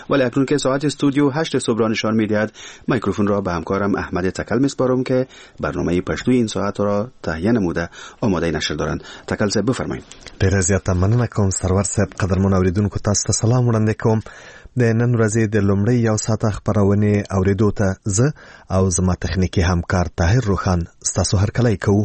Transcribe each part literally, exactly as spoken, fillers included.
ولی اکنون که ساعت استودیو هشت صبح را نشان می‌دهد، میکروفون را به همکارم احمد تکل می‌سپارم که برنامه پښتو این ساعت را تهیه نموده آماده نشر دارند. تکل صاحب بفرمایید. ډېر زیاته مننه کوم سرور صاحب. قدرمن اوریدونکو تاسو ته سلام وړاندې کوم. د نن ورځې د لومړۍ یو ساعت خبرونه اوریدو ته زه او زما تخنیکی همکار طاهر روخان ستاسو هرکلی کوو.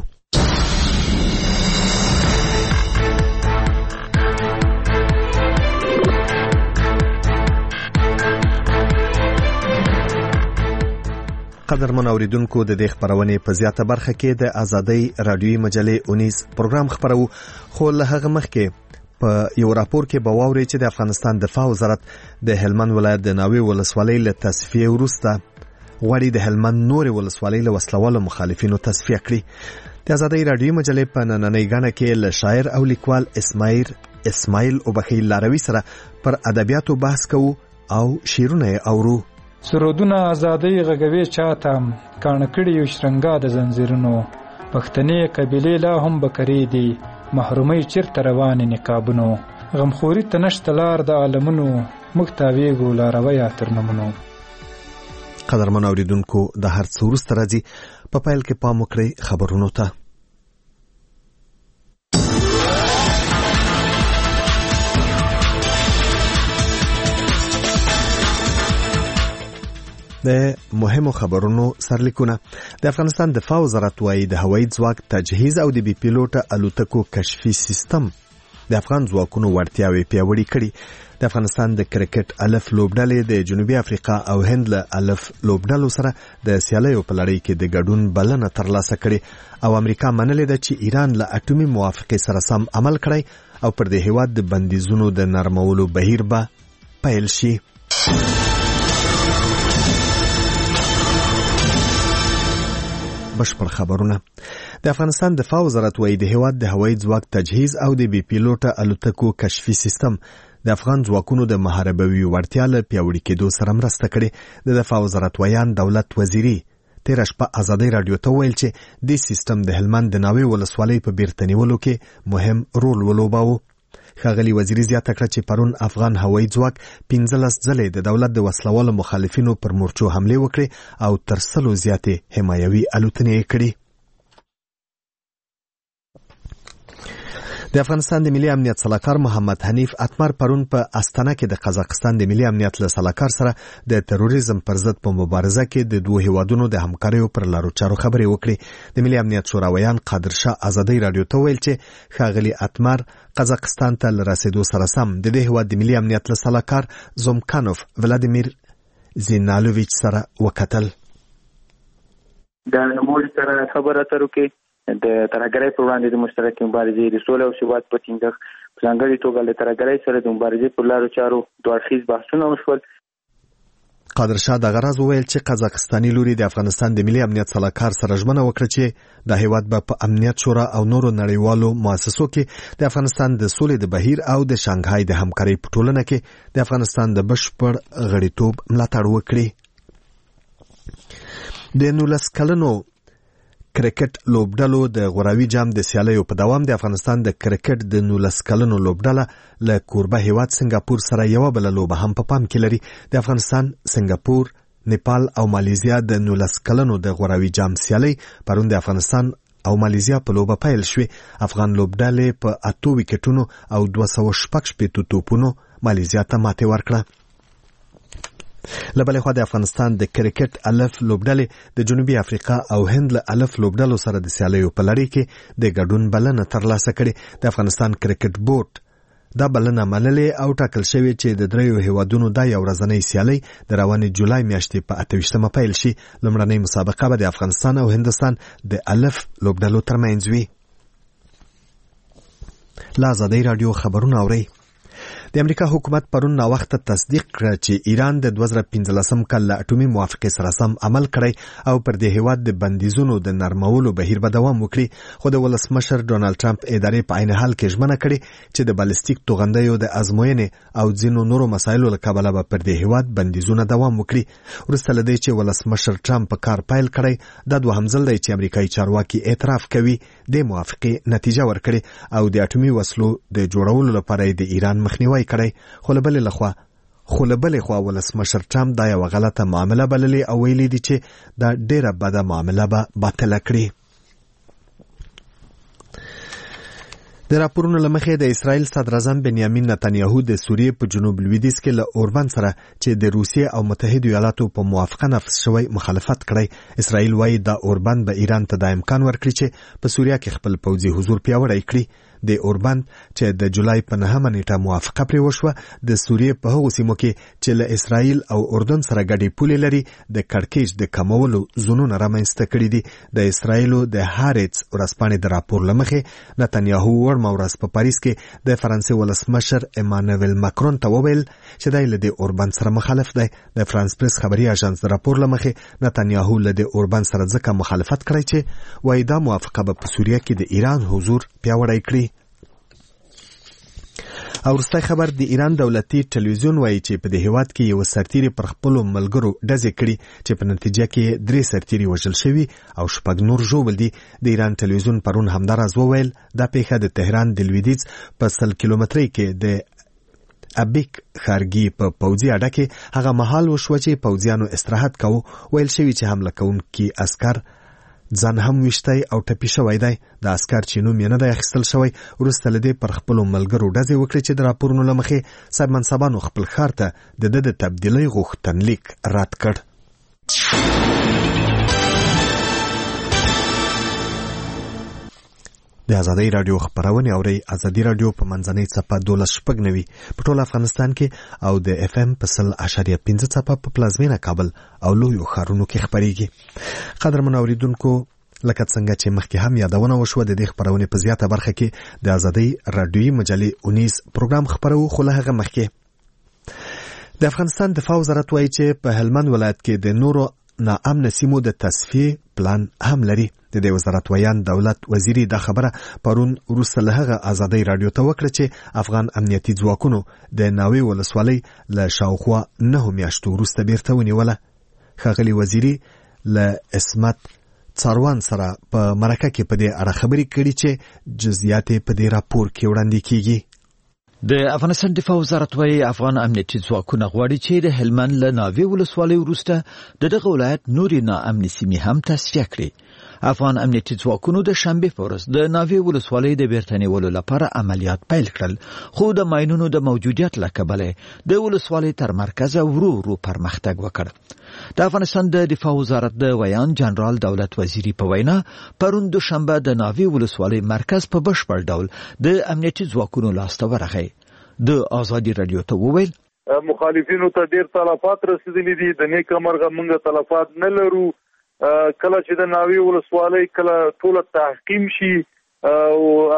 قدرمن اوریدونکو د دې خبرونه په زیاته برخه کې د ازادۍ رادیوي مجلې اونیز پروګرام خبرو، خو له هغه مخکې په یو راپور کې به واورئ چې د افغانستان دفاع وزارت د هلمند ولایت د ناوې ولسوالۍ له تصفیې وروسته غواړي د هلمند نورې ولسوالۍ له وسلوالو مخالفینو تصفیه کړي. د ازادۍ رادیوي مجلې په نننۍ ګڼه کې له شاعر او لیکوال اسماعیل اسماعیل اوبخي لاروي سره پر ادبیاتو بحث کوو او شعرونه یې اورو. سرودونه ازادۍ غږوي چاته کاڼه کړي یو شرنګا د زنځیرونو، پښتنې قبیلې لا هم بکرې دي محرومۍ چیرته روانې نقابونو، غمخوري ته نشته لار د عالمونو، موږ تاویږو لارویه تر نومونو. قدرمن اوریدونکو د هر څه وروسته راځي، په پیل کې پام وکړئ خبرونو ته. د مهمو خبرونو سرلیکونه. د افغانستان دفاع وزارت وايي د هوایي ځواک تجهیز او د بي پیلوټه الوتکو کشفي سیستم د افغان ځواکونو وړتیاوې پیاوړې کړي. د افغانستان د کرکټ الف لوبډلې د جنوبي افریقا او هند له الف لوبډلو سره د سیالیو په لړۍ کې د ګډون بلنه ترلاسه کړي او امریکا منلې ده چې ایران له اټومي موافقې سره سم عمل کړي او پر دې هیواد د بندیزونو د نرمولو بهیر به پیل شي. بشپړ خبرونه. د افغانستان دفاع وزارت وايي د هیواد د هوایي ځواک تجهیز او د بي پیلوټه الوتکو کشفي سیستم د افغان ځواکونو د محاربوي وړتیا له پیاوړي کېدو سره مرسته کړې. د دفاع وزارت ویان دولت وزیري تېره شپه ازادۍ راډیو ته ویل چې دې سیستم د هلمند د ناوې ولسوالۍ په بیرته نیولو کې مهم رول ولوباوه. ښاغلي وزیري زیاته کړه چې پرون افغان هوایي ځواک پنځلس ځلې د دولت د وسلوالو مخالفینو پر مورچو حملې وکړې او تر سلو زیاتې حمایوي الوتنې یې کړې. د افغانستان د ملي امنیت سلاکار محمد حنیف اتمر پرون په استانه کې د قزاقستان د ملي امنیت له سلاکار سره د تروریزم پر ضد په مبارزه کې د دوه هیوادونو د همکاریو پر لارو چارو خبرې وکړې. د ملي امنیت شوراویان قادر شاه ازادۍ راډیو ته ویل چې ښاغلي اتمر قزاقستان ته له رسېدو سره سم د دې هیواد د ملي امنیت له سلاکار زومکانوف ولادیمیر زینالوویچ سره وکتل. د نوموړي سره خبرې اترو کې د ترهګرۍ پر وړاندې د مشترکې مبارزې د سولې او ثبات په ټینګښت په ځانګړې توګه له ترهګرۍ سره د مبارزې پر لارو چارو دوه اړخیز بحثونه وشول. قادر شاه دغه راز وویل چې قزاقستاني لوري د افغانستان د ملي امنیت سلاکار سره ژمنه وکړه چې د هیواد به په امنیت شورا او نورو نړیوالو مؤسسو کې د افغانستان د سولې د بهیر او د شانګهای د همکارۍ په ټولنه کې د افغانستان د بشپړ غړیتوب ملاتړ وکړي. د نولس کلنو کرکټ لوبډلو د غوراوي جام د سیالیو په دوام د افغانستان د کرکټ د نولس کلنو لوبډله له کوربه هیواد سنگاپور سره یو بل لوبه هم په پام کې لري. د افغانستان، سنگاپور، نیپال او مالیزیا د نولس کلنو د غوراوي جام سیالي پرون د افغانستان او مالیزیا په لوبه پیل شوې. افغان لوبډلې په اتو وکټونو او دوه سوه شپږ شپېتو توپونو مالیزیا ته ماتې ورکړه. له بلې خوا د افغانستان د کرکټ الف لوبډلې د جنوبي افریقا او هند له الف لوبډلو سره د سیالیو په لړۍ کې د ګډون بلنه ترلاسه کړې. د افغانستان کرکټ بورډ دا بلنه منلې او ټاکل شوې چې د دریو هیوادونو دا یو ورځنۍ سیالۍ د روانې جولای میاشتې په اته ویشتمه پیل شي. لومړنۍ مسابقه به د افغانستان او هندوستان د الف لوبډلو ترمنځ وي. له ازادۍ راډیو خبرونه اورئ. د امریکا حکومت پرون ناوخته تصدیق کړ چې ایران د دوه زره پنځلسم کال له اټومي موافقې سره سم عمل کړی او پر دې هیواد د بندیزونو د نرمولو بهیر به دوام وکړي. خو د ولسمشر ډونالد ټرمپ ادارې په عین حال کې ژمنه کړې چې د بالستیک توغندیو د ازموینې او ځینو نورو مسایلو له کبله به پر دې هیواد بندیزونه دوام وکړي. وروسته له دې چې ولسمشر ټرمپ په کار پیل کړی، دا دوهم ځل دی چې امریکایي چارواکي اعتراف کوي د موافقې نتیجه ورکړي او د اټومي وسلو د جوړولو لپاره د ایران مخنیوي کړی. خو له بلې لخوا خو له بلې خوا ولسمشر ټرمپ دا یوه غلطه معامله بللې او ویلي دي چې دا ډېره بده معامله به باطله کړي. د راپورونو له مخې د اسرائیل صدراعظم بنیامین نتنیاهو د سوریې په جنوب لویدیځ کې له اوربند سره چې د روسیې او متحدو ایالاتو په موافقه نفذ شوی مخالفت کړی. اسرائیل وایي دا اوربند به ایران ته دا امکان ورکړي چې په سوریه کې خپل پوځي حضور پیاوړی کړي. د اوربند چې د جولای په نهمه نیټه موافقه پرې وشوه د سوریې په هغو سیمو کې چې له اسرائیل او اردن سره ګډې پولې لري د کړکېچ د کمولو زونونه رامنځته کړي دي. د اسرائیلو د هارتز ورځپاڼې د راپور له مخې نتنیاهو وړمه ورځ په پاریس کې د فرانسې ولسمشر ایمانویل ماکرون ته وویل چې دی له د اوربند سره مخالف دی. د فرانس پریس خبري اژانس د راپور له مخې نتنیاهو له د اوربند سره ځکه مخالفت کړی چې وایي دا موافقه به په سوریه کې د ایران حضور پیاوړی کړي. او وروستی خبر د ایران دولتي ټلویزیون وایي چې په دې هیواد کې یو سرتیری پر خپلو ملګرو ډزې کړي چې په نتیجه کې درې سرتیري وژل شوي او شپږ نور ژوبل دي. د ایران ټلویزیون پرون همدا راز وویل دا پیښه د تهران د لویدیځ په سل کیلومترۍ کې د ابیک ښارګي په پوځي اډه کې هغه مهال وشوه چې پوځیانو استراحت کوو. ویل شوي چې حمله کوونکي عسکر ځان هم ویشتی او ټپي شوی دی. د عسکر چې نوم یې نه دی اخیستل شوی وروسته له دې پر خپلو ملګرو ډزې وکړې چې د راپورونو له مخې صاحب منصبانو خپل ښار ته د ده د تبدیلۍ غوښتنلیک رد کړ. د ازادۍ راډیو خبرونه اوري. ازادي راډیو په منځنۍ څپه دولس شپږ نوي په ټول افغانستان کې او د اف ام په سل اشاریه پنځه څپه په پلازمینه کابل او لویو ښارونو کې خبريږي. قدرمن اوریدونکو لکه څنګه چې مخکې هم یادونه وشوه د دې خبرونه په زیاته برخه کې د ازادۍ راډیوي مجلې اونیس پروګرام خبرو خو له هغه مخکې د افغانستان دفاع وزارت وایي چې په هلمند ولایت کې د نورو ناامن سیمو د تصفیه پلان هم لري. د دې وزارت ویان دولت وزیری دا خبره پرون وروسته له هغه ازادۍ راډیو ته وکړه چې افغان امنیتي ځواکونو د ناوې ولسوالۍ له شاوخوا نهو میاشتو وروسته بیرته ونیوله. ښاغلي وزیری له اسمت څاروان سره په مرکه کې په دې اړه خبرې کړي چې جزئیات په دې راپور کې وړاندې کیږي. د افغانستان دفاع وزارت وايي افغان امنیتي ځواکونه غواړي چې د هلمند له ناوې ولسوالۍ وروسته د دغه ولایت نورې ناامنې سیمې هم تصفیه کړي. افغان امنیتي ځواکونو د شنبې په ورځ د ناوې ولسوالۍ د بیرته نیولو لپاره عملیات پیل کړل، خو د ماینونو د موجودیت له کبله د ولسوالۍ تر مرکزه ورو ورو پرمختګ وکړ. د افغانستان د دفاع وزارت د ویان جنرال دولت وزیری په وینا پرون دوشنبه د ناوې ولسوالۍ مرکز په بشپړ ډول د امنیتي ځواکونو لاسته ورغی. د ازادي رادیو ته وویل مخالفینو ته ډیر تلفات رسیدلي دي، د نیک مرغه موږ تلفات نه لرو. کله چې د ناوې ولسوالۍ کله ټول تحقیم شي او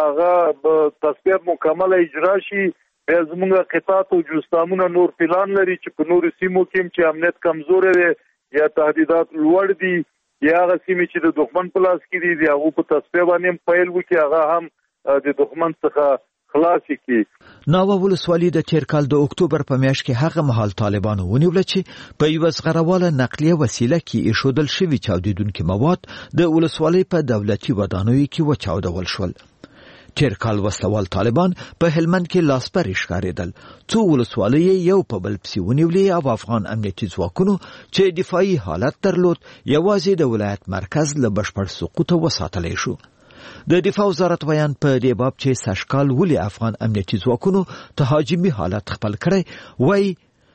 هغه تصفیه مکمل اجرا شي، بیا زموږ قطعات او جستامونه نور پلان لري چې په نورو سیمو کې چې امنیت کمزور دی یا تهدیدات لوړ دي یا هغه سیمې چې د دښمن په لاس کې دي هغه په تصفیه باندې پیل وکړي، هغه هم د دښمن څخه خلاص کی. ناوه ولسوالۍ د تیر کال د اکتوبر په میاشت کې هغه مهال طالبانو ونیول چې په یو زغرواله نقلیه وسیله کې ایښودل شوي چاودیدونکي مواد د ولسوالۍ په دولتي ودانیو کې وچاودول شول. تیر کال وسلوال طالبان په هلمند کې لاسپري ښکارېدل، څو ولسوالۍ یو په بل پسې ونیولې او افغان امنیتي ځواکونو چې دفاعي حالت درلود یوازې د ولایت مرکز له بشپړ سقوط وساتلی شو. د دفاع وزارت بیان په دې باب چې سشکال ولې افغان امنیتي ځواکونو تهاجمي حالت خپل کړی وایي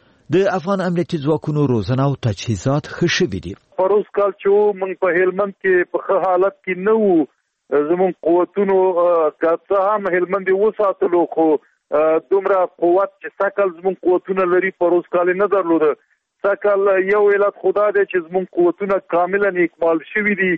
د افغان امنیتي ځواکونو روزنه او تجهیزات ښه شوي دي. پروس کال چې موږ په هلمند کې په ښه حالت کې نه وو، زموږ قوتونو که څه هم هلمند یې وساتلو خو دومره قوت چې سږ زموږ قوتونه لري پروس کال نه درلوده. سږ یو علت خدا دی چې زموږ قوتونه کاملا اکمال شوي دي،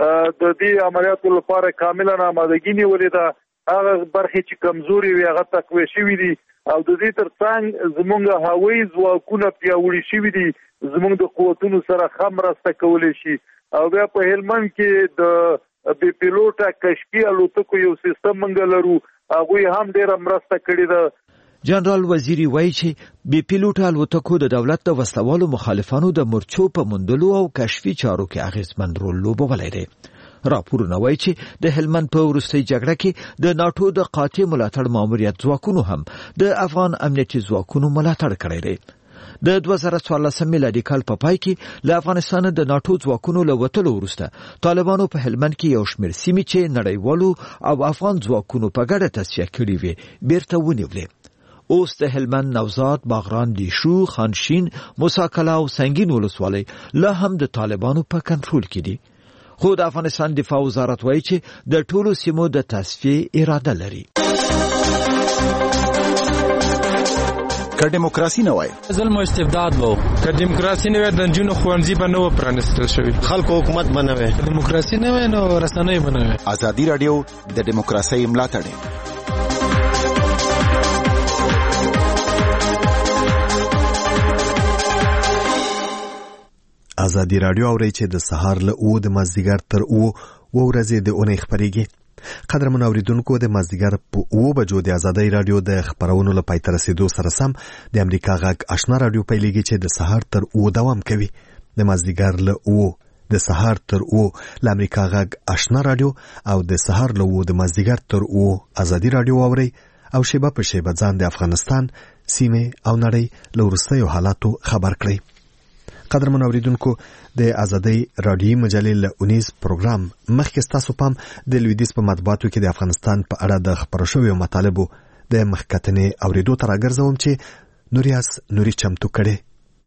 د دې عملیاتو لپاره کاملا آمادګي نیولې ده. هغه برخې چې کمزوري وي هغه تقویه شوي دي او د دې ترڅنګ زموږ هوایي ځواکونه پیاوړي شوي دي، زموږ د قوتونو سره ښه مرسته کولی شي. او بیا په هلمند کې د بې پیلوټه کشفي الوتکو یو سیستم موږ لرو، هغوی هم ډېره مرسته کړې ده. جنرال وزیری وایي چې بې پیلوټه الوتکو د دولت د وسلوالو مخالفانو د مرچو په موندلو او کشفي چارو کې اغیزمن رول لوبولی دی. راپورونه وایي چې د هلمند په وروستۍ جګړه کې د ناټو د قاطع ملاتړ ماموریت ځواکونو هم د افغان امنیتي ځواکونو ملاتړ کړی دی. د دوه زره څوارلسم میلادي کال په پای کې له افغانستان د ناتو ځواکونو له وتلو وروسته طالبانو په هلمند کې یو شمېر سیمې چې نړیوالو او افغان ځواکونو په ګډه تصفیه کړې وې بیرته ونیولې. اوس د هلمند، نوزاد، باغران، دیشو، خانشین، موسی کلا او سنگین ولسوالۍ لا هم د طالبانو په کنټرول کې دي. خو د افغانستان دفاع وزارت وایي چې د ټولو سیمو د تصفیې اراده لري. که دیموکراسي نه وای ظلم او استبداد وو، که دیموکراسي نه وای د جنونو خوانځي به نه پرانستل شوی، خلکو حکومت به نه وای، دیموکراسي نه وای نو رسنۍ به نه وای. ازادي رادیو د دیموکراسي ملاتړ. ازادي رادیو اوري چې د سهار له او د مازدیګر تر او و ورځې د اونۍ خبرېږي. قدرمن اوریدونکو، د مازدیګر په او بجو د ازادي رادیو د خبرونو له پای ته رسیدو سره سم د امریکا غږ آشنا رادیو پیلېږي چې د سهار تر او دوام کوي. د مازدیګر له او د سهار تر او له امریکا غږ آشنا رادیو او د سهار له او د مازدیګر تر او ازادي رادیو اوري او شیبه په شیبه ځان د افغانستان، سیمه او نړۍ له وروستیو حالاتو خبر کړئ. قدرمن اوریدونکو، د ازادي رادیو مجلې له اونیز پروګرام مخکې تاسو پام د لویدیځ په مطبوعاتو کې د افغانستان په اړه د خبرو شویو مطالبو د مخکتنې اوریدو ته راګرځوم چې نوریاس نوري چمتو کړي.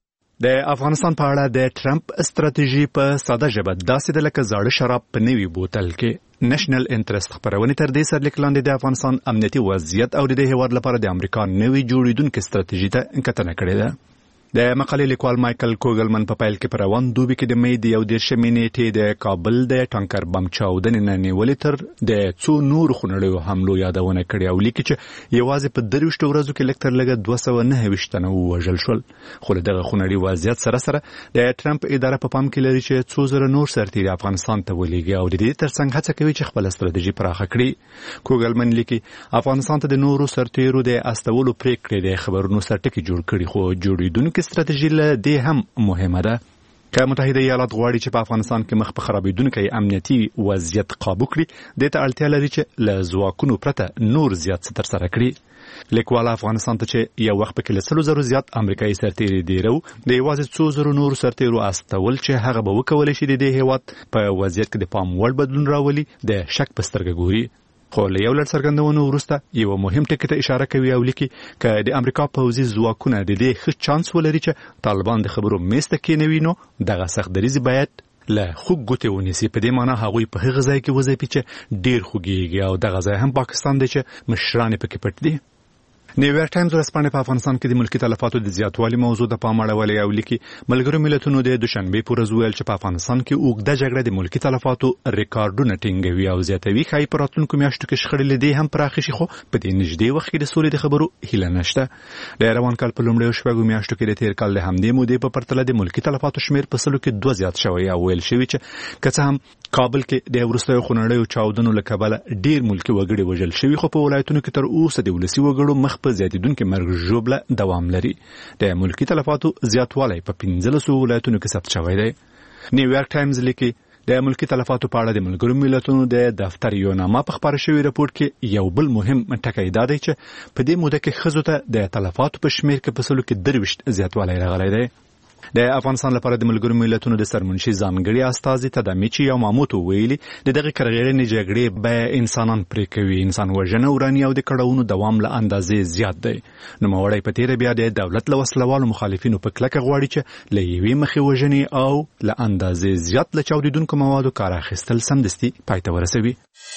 د افغانستان په اړه د ټرمپ استراتیژي په ساده ژبه داسې د لکه زاړه شراب په نوي بوتل کې نېشنل انټرست خبرونه تر دې سره لیکلاندې د افغانستان امنیتي وضعیت او د هیواد لپاره د امریکا نوي جوړیدونکو استراتیژي ته کتنه کړې ده. د مقالې لیکوال مایکل کوګلمن په پیل کې پر روان دوبي کې د مې د یو دیرشمې نیټې د کابل د ټانکر بم چاودنې نه نیولې تر د څو نور خونړیو حملو یادونه کړې او لیکي چې یوازې په درويشت ورځو کې لکتر لګه دوه سوه نهه ویشت تنه وژل شول. خو دغه خونړي وضعیت سره سره د ټرمپ اداره په پام کې لري چې څو زره نور سرتیري افغانستان ته ولېږي او د دې ترڅنګ هڅه کوي چې خپل ستراتیژي پراخه کړي. کوګلمن لیکي افغانستان ته د نورو سرتیرو د استولو پریکړې د خبرونو سرټکی جوړ کړي، خو جوړیدونکو استراتیژي له دې هم مهمه ده. که متحده ایالات غواړي چې په افغانستان کې مخ په خرابېدونکي امنیتي وضعیت قابو کړي، د ته اړتیا لري چې له ځواکونو پرته نور زیات څه ترسره کړي. لیکوال افغانستان ته چې یو وخت په کې له سلو زرو زیات امریکایي سرتیري دیرو د یوازې څو زرو نورو سرتیرو استول چې هغه به وکولی شي د دې هیواد په وضعیت کې د پام وړ بدلون راولي د شک په سترګه ګوري. خو له یو لړ څرګندونو وروسته یو مهم ټکی ته اشاره کوي او لیکي چې د امریکا پوځي ځواکونه د دې ښه چانس ولري چې طالبان د خبرو میز ته کېنوي، نو دغه سخت دریځ باید له خوږ ګوتې ونیسي. په دې معنی هغوی په هغه ځای کې وځي چې ډیر خوږیږي او دغه ځای هم پاکستان دی چې مشران پکې پټ دي. نیویارک ټایمز ورځپاڼه په افغانستان کې د ملکی تلفاتو د زیاتوالي موضوع د پام اړولې او لیکي ملګرو ملتونو د دوشنبه په ورځ ویل چې په افغانستان کې اوږده جګړه د ملکی تلفاتو ریکارډونه ټینګوي او زیاتوي. ښایي په راتلونکو میاشتو کې شخړې له دې هم پراخې شي، خو په دې نږدې وخت کې د سولې د خبرو هیله نشته. د روان کال په لومړیو شپږو میاشتو کې د تیر کال د همدې مودې په پرتله د ملکی تلفاتو شمیر په سلو کې دوه زیات شوی او ویل شوی چې که څه هم کابل کې د وروستیو خونړیو چاودنو له کبله ډیر ملکی وګړي وژل شوي، خو په ولایتونو کې تر اوسه د ولسي وګړو مخ په زیاتیدونکي مرګ ژوبله دوام لري. د ملکی تلفاتو زیاتوالی په پنځلسو ولایتونو کې ثبت شوی دی. نیویارک ټایمز لیکي د ملکی تلفاتو په اړه د ملګرو ملتونو د دفتر یو نامه په خبره شوی رپورټ کې یو بل مهم ټکی دا دی چې په دې موده کې ښځو ته د تلفاتو په شمیر کې په سلو کې درویشت زیاتوالی راغلی دی. د افغانستان لپاره د ملګرو ملتونو د سرمنشي ځانګړي استازي تدامیچی یاماموتو ویلي د دغه کرغېړنې جګړې به انسانان پرې کوي، انسان وژنه، وراني او د کړاوونو دوام له اندازې زیات دی. نوموړی په تیره بیا د دولت له وسلوالو مخالفینو په کلکه غواړي چې له یوې مخې وژنې او له اندازې زیات له چاودېدونکو موادو کار اخیستل سمدستي پای ته ورسوي.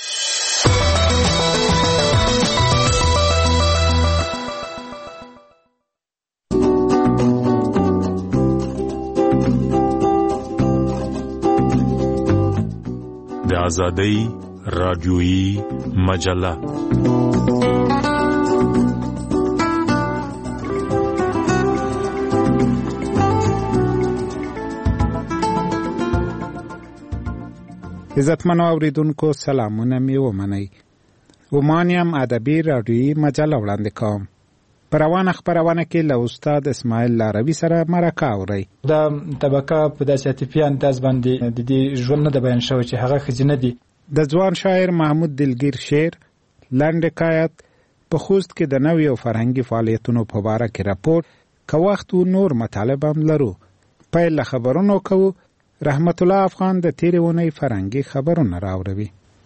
د آزادۍ رادیویی مجله عزتمنو اوریدونکو سلامونه می ومنئ. ومانیم ادبی رادیویی مجله وړاندې کوم. په روانه خپرونه کې له استاد اسماعیل لاروي سره مرکه اورئ. دا طبقه په داسې عاطفي انداز باندې د دې ژوند نه د بیان شوی چې هغه ښځینه دي. د ځوان شاعر محمود دلګیر شعر لنډ حکایت په خوست کې د نویو فرهنګي فعالیتونو په باره کې راپور که وخت و نور مطالب هم لرو. پیل له خبرونو کوو. رحمت الله افغان د تیرې اونۍ فرهنګي خبرونه راوړوي.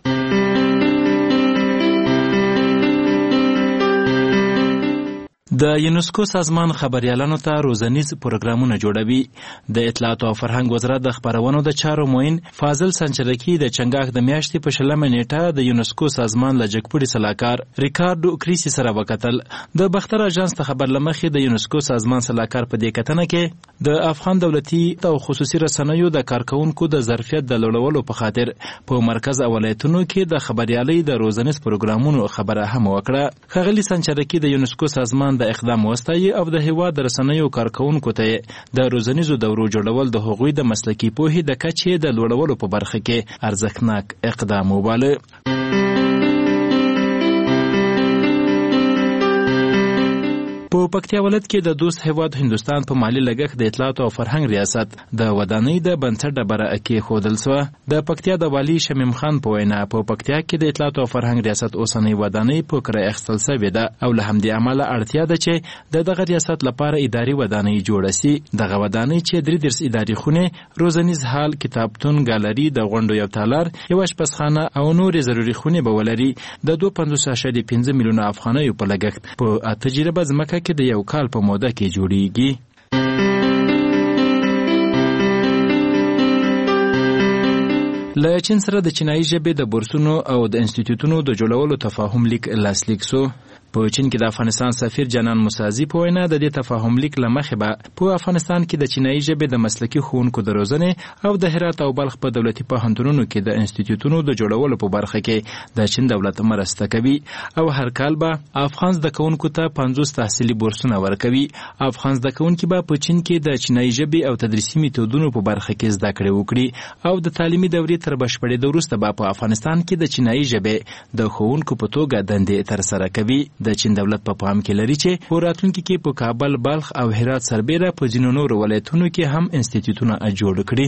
د یونسکو سازمان خبريالانو ته روزنیز پروګرامونه جوړوي. د اطلاعات او فرهنګ وزارت د خبرونو د چارو معین فاضل سنچرکی د چنګاښ د میاشتې په شلمه نیټه د یونسکو سازمان له جګپوړي سلاکار ریکارډو کریسی سره وکتل. د بختر اژانس ته خبر لمخې د یونسکو سازمان سلاکار په دې کتنه کې د افغان دولتي او خصوصي رسنیو د کارکونکو د ظرفیت د لوړولو په خاطر په مرکز او ولایتونو کې د خبريالۍ د روزنیز پروګرامونو خبره هم وکړه. ښاغلي سنچرکی د یونسکو سازمان د اقدام وستایي او د هیواد د رسنیو کارکونکو ته د روزنیزو دورو جوړول د هغوی د مسلکي پوهې د کچې د لوړولو په برخه کې ارزښتناک اقدام وباله. په پکتیا ولایت کې د دوست هیواد هندستان په مالی لګښت د اطلاعات او فرهنګ ریاست د ودانۍ د بنسټ ډبره کېښودل سوه. د پکتیا د والي شمیم خان په وینا په پکتیا کې د اطلاعات او فرهنګ ریاست اوسنۍ ودانۍ په کرایه اخیستل سوې ده او له همدې امله اړتیا ده چې د دغه ریاست لپاره اداري ودانۍ جوړه سي. دغه ودانۍ چې درې دېرش اداري خونې، روزنیز هال، کتابتون، ګالري، د غونډو یو تالار، یو اشپزخانه او نورې ضروري خونې به ولري. د دوه پنځوس اعشاریه پنځه میلیونه افغانیو په لګښت په اته جریبه ځمکه کې د یو کال په موده کې جوړیږي. له چین سره د چینایي ژبې د بورسونو او د انسټیټیوټونو د جوړولو تفاهم لیک لاسلیک سو. په چین کې د افغانستان سفیر جانان موسازي په وینا د دې تفاهم لیک له مخې به په افغانستان کې د چینایي ژبې د مسلکي ښوونکو د روزنې او د هرات او بلخ په دولتي پوهنتونونو کې د انسټیټیوټونو د جوړولو په برخه کې د چین دولت مرسته کوي او هر کال به افغان زده کوونکو ته پنځوس تحصیلي بورسونه ورکوي. افغان زده کوونکي به په چین کې د چینایي ژبې او تدریسي میتودونو په برخه کې زده کړې وکړي او د تعلیمي دورې تر بشپړېدو وروسته به په افغانستان کې د چینایي ژبې د ښوونکو په توګه دندې ترسره کوي. د چین دولت په پام کې لري چې په راتلونکي کې په کابل، بلخ او هرات سربیره په ځینو نورو ولایتونو کې هم انسټیټیوټونه جوړ کړي.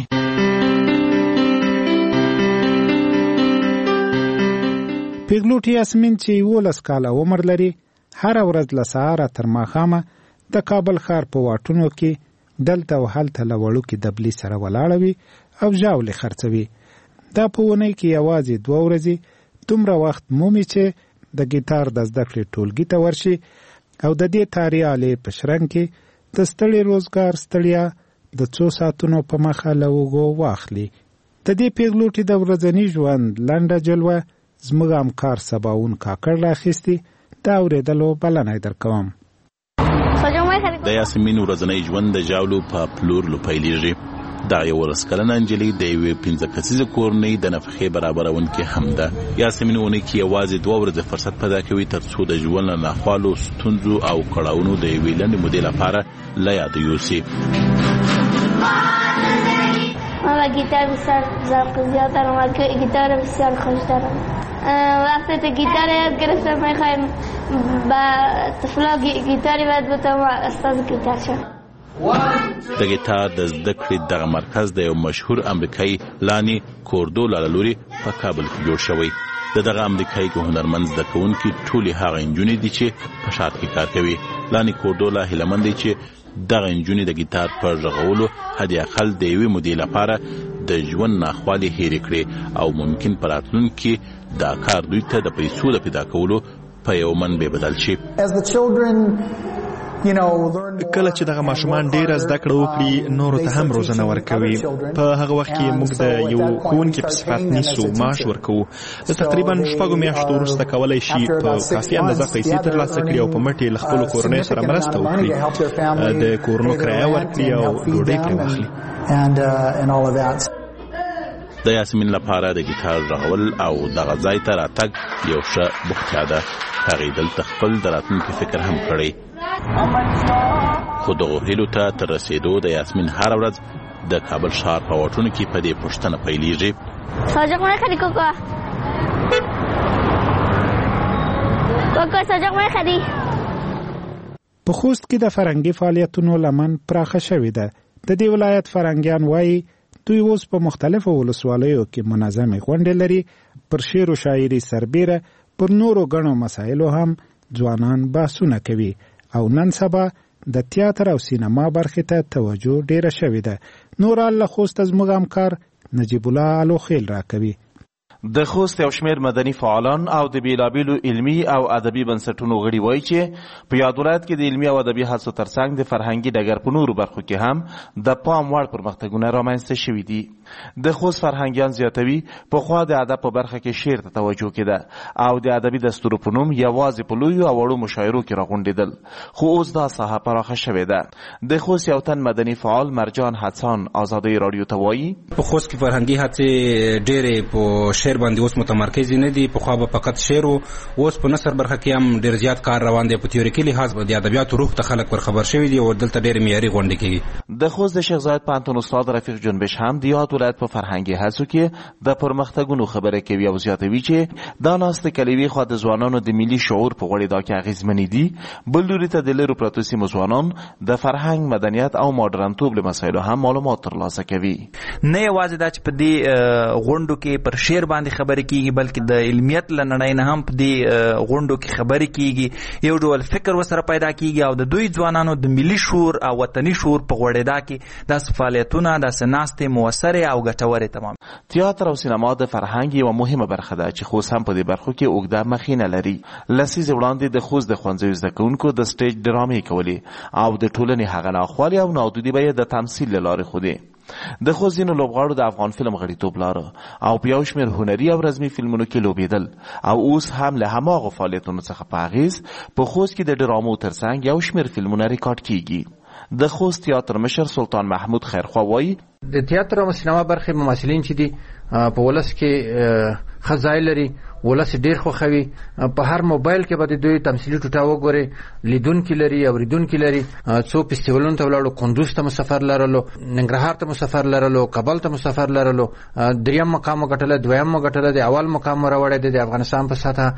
پیغلوټ یاسمین چې یولس کاله عمر لري هره ورځ له سهاره تر ماښامه د کابل ښار په واټونو کې دلته او هلته له وړوکي دبلي سره ولاړه وي او ژاولې خرڅوي. دا په اونۍ کې یوازې دوه ورځې دومره وخت مومي چې د ګیټار د زده کړې ټولګي ته ورشي او د دې تاریالې په شرنګ کې د ستړي روزګار ستړیا د څو ساعتونو په مخه له اوږو واخلي. د دې پیغلوټې د ورځني ژوند لنډه جلوه زموږ همکار سباون کاکړ راخیستې. د اورېدلو بلنه درکوم. د یاسمین ورځنی ژوند د ژاولو په پلور لو پیلېږي. دا یو ورسکلنه انجلۍ د یوې پنځه کسیزه کورنۍ د نفقې برابرونکې هم ده. یاسمین اونۍ کې یوازې دوه ورځې فرصت پیدا کوي تر څو د ژوند له ناخوالو، ستونزو او کړاوونو د یوې لنډې مودې لپاره له یاده یوسي. من به گیتار بسیار ذوق زیاد دارم و گیتار بسیار خوش دارم. وقتی تا گیتار یاد گرفتم میخوایم با طفلا گیتاری باید بتوانم استاد گیتار شم. د ګیټار د زده کړې دغه مرکز د یو مشهور امریکایي لانی کوردو لالوري په کابل کې جوړ شوی. د دغه امریکایي هنرمند زده کوونکي ټولې هغه نجونې دي چې په ښار کې کار کوي. لانی کوردو لا هیلمن دی چې دغه نجونې د ګیټار په غږولو حدی اقل د یوې مودې لپاره د ژوند ناخوالې هېرې کړي او ممکن په راتلونکي دا کار دوی ته د پیسو د پیدا کولو په یو منبع بدل شي. کله چې دغه ماشومان ډیره زده کړه وکړي نورو ته هم روزنه ورکوي. په هغه وخت کې موږ د یو ښوونکي په صفت نیسو، معاش ورکوو. تقریبا شپږو میاشتو وروسته کولی شي په کافي اندازه پیسې ترلاسه کړي او په مټ یې له خپلو کورنیو سره مرسته وکړي، د کورونو کرایه ورکړي او ډوډۍ پرې واخلي. د یاسمین لپاره د ګیټار غږول او دغه ځای ته راتګ یو ښه بوختیا ده. هغې دلته خپل د راتلونکي فکر هم کړی. خو دغو هیلو ته تر رسېدو د یاسمین هره ورځ د کابل ښار په واټونو کې په دې پوښتنه پیلېږي. ساجق مې خري کوکا کوکا ساجق مې خري. په خوست کې د فرهنګي فعالیتونو لمن پراخه شوې ده. د دې ولایت فرهنګیان وایي دوی اوس په مختلفو ولسوالیو کې منظمې غونډې لري. پر شعر و شاعري سربیره پر نورو ګڼو مسایلو هم ځوانان بحثونه کوي او نن سبا د تیاتر او سینما برخې ته توجه ډیره شوې ده. نور الله خوست زموږ همکار نجیب الله الوخیل راکوي. د خوست یو شمېر مدني فعالان او د بیلابیلو علمي او ادبي بنسټونو غړي وایي چې په یاد ولایت کې د علمي او ادبي هڅو ترڅنګ د فرهنګي ډګر په نورو برخو کې هم د پام وړ پرمختګونه رامنځته شوي دي. د خوست فرهنګیان زیاتوي پخوا د ادب په برخه کې شعر ته توجه کېده او د ادبي دستورو په نوم یوازې په لویو او وړو مشاعرو کې راغونډېدل، خو اوس دا ساحه پراخه شوې ده. د خوست یو تن مدني فعال مرجان حسان آزادۍ راډیو ته وایي په خوست کې فرهنګي هڅې ډېرې په شعر باندې اوس متمرکز نه دي. پخوا به فقط شعر و، اوس په نثر برخه کې هم ډېر زیات کار روان دی. په تیوریکي لحاظ د ادبیاتو روح ته خلک پر خبر شوي دي او دلته ډېرې معیاري غونډې کېږي. د خوست د شیخ زاید پوهنتون استاد رفیق جنبش هم د یاد ولایت په فرهنګي هڅو کې د پرمختګونو خبره کوي او زیاتوي چې دا ناستې کلیوي خوا د ځوانانو د ملي شعور په غوړېدا کې اغېزمنې دي. بل لوري ته د لرو پرتو سیمو ځوانان د فرهنګ، مدنیت او ماډرنتوب له مسایلو هم معلومات ترلاسه کوي. نه یوازې دا چې په دې غونډو کې پر شعر باندې خبرې کیږي بلکې د علمیت له نړۍ نه هم په دې غونډو کې خبرې کیږي. یو ډول فکر ورسره پیدا کیږي او د دوی ځوانانو د ملي شعور او وطني شعور په غوړېدا کې داسې فعالیتونه، داسې ناستې مؤثرې او ګټورې تمام. تیاتر او سینما د فرهنګ یوه مهمه برخه ده چې خوست هم په دې برخو کې اوږده مخینه لري. لسیزې وړاندې د خوست د ښوونځیو زده کوونکو د سټیج ډرامې کولې او د ټولنې هغه ناخوالې او نادودي به یې د تمثیل له لارې ښودې. د خوست ځینو لوبغاړو د افغان فلم غړیتوب لاره او په یو شمېر هنري او رسمي فلمونو کې لوبېدل او اوس هم له هماغو فعالیتونو څخه په اغېز په خوست کې د ډرامو ترڅنګ یو شمېر فلمونه ریکارډ کیږي. د خوست تیاتر مشر سلطان محمود خیرخوا وایي د تیاتر او سینما برخې ممثلین چې دي په ولس کې ښه ځای لري، ولس ډېر خوښوي. په هر موبایل کې به د دوی تمثیلي ټوټه وګورئ، لیدونکي لري، اوریدونکي لري. څو فستیوالونو ته ولاړو، کندوز ته مو سفر لرلو، ننګرهار ته مو سفر لرلو، کابل ته مو سفر لرلو. دریم مقام مو ګټلی، دویم مو ګټلی دی، اول مقام مو راوړی دی د افغانستان په سطحه.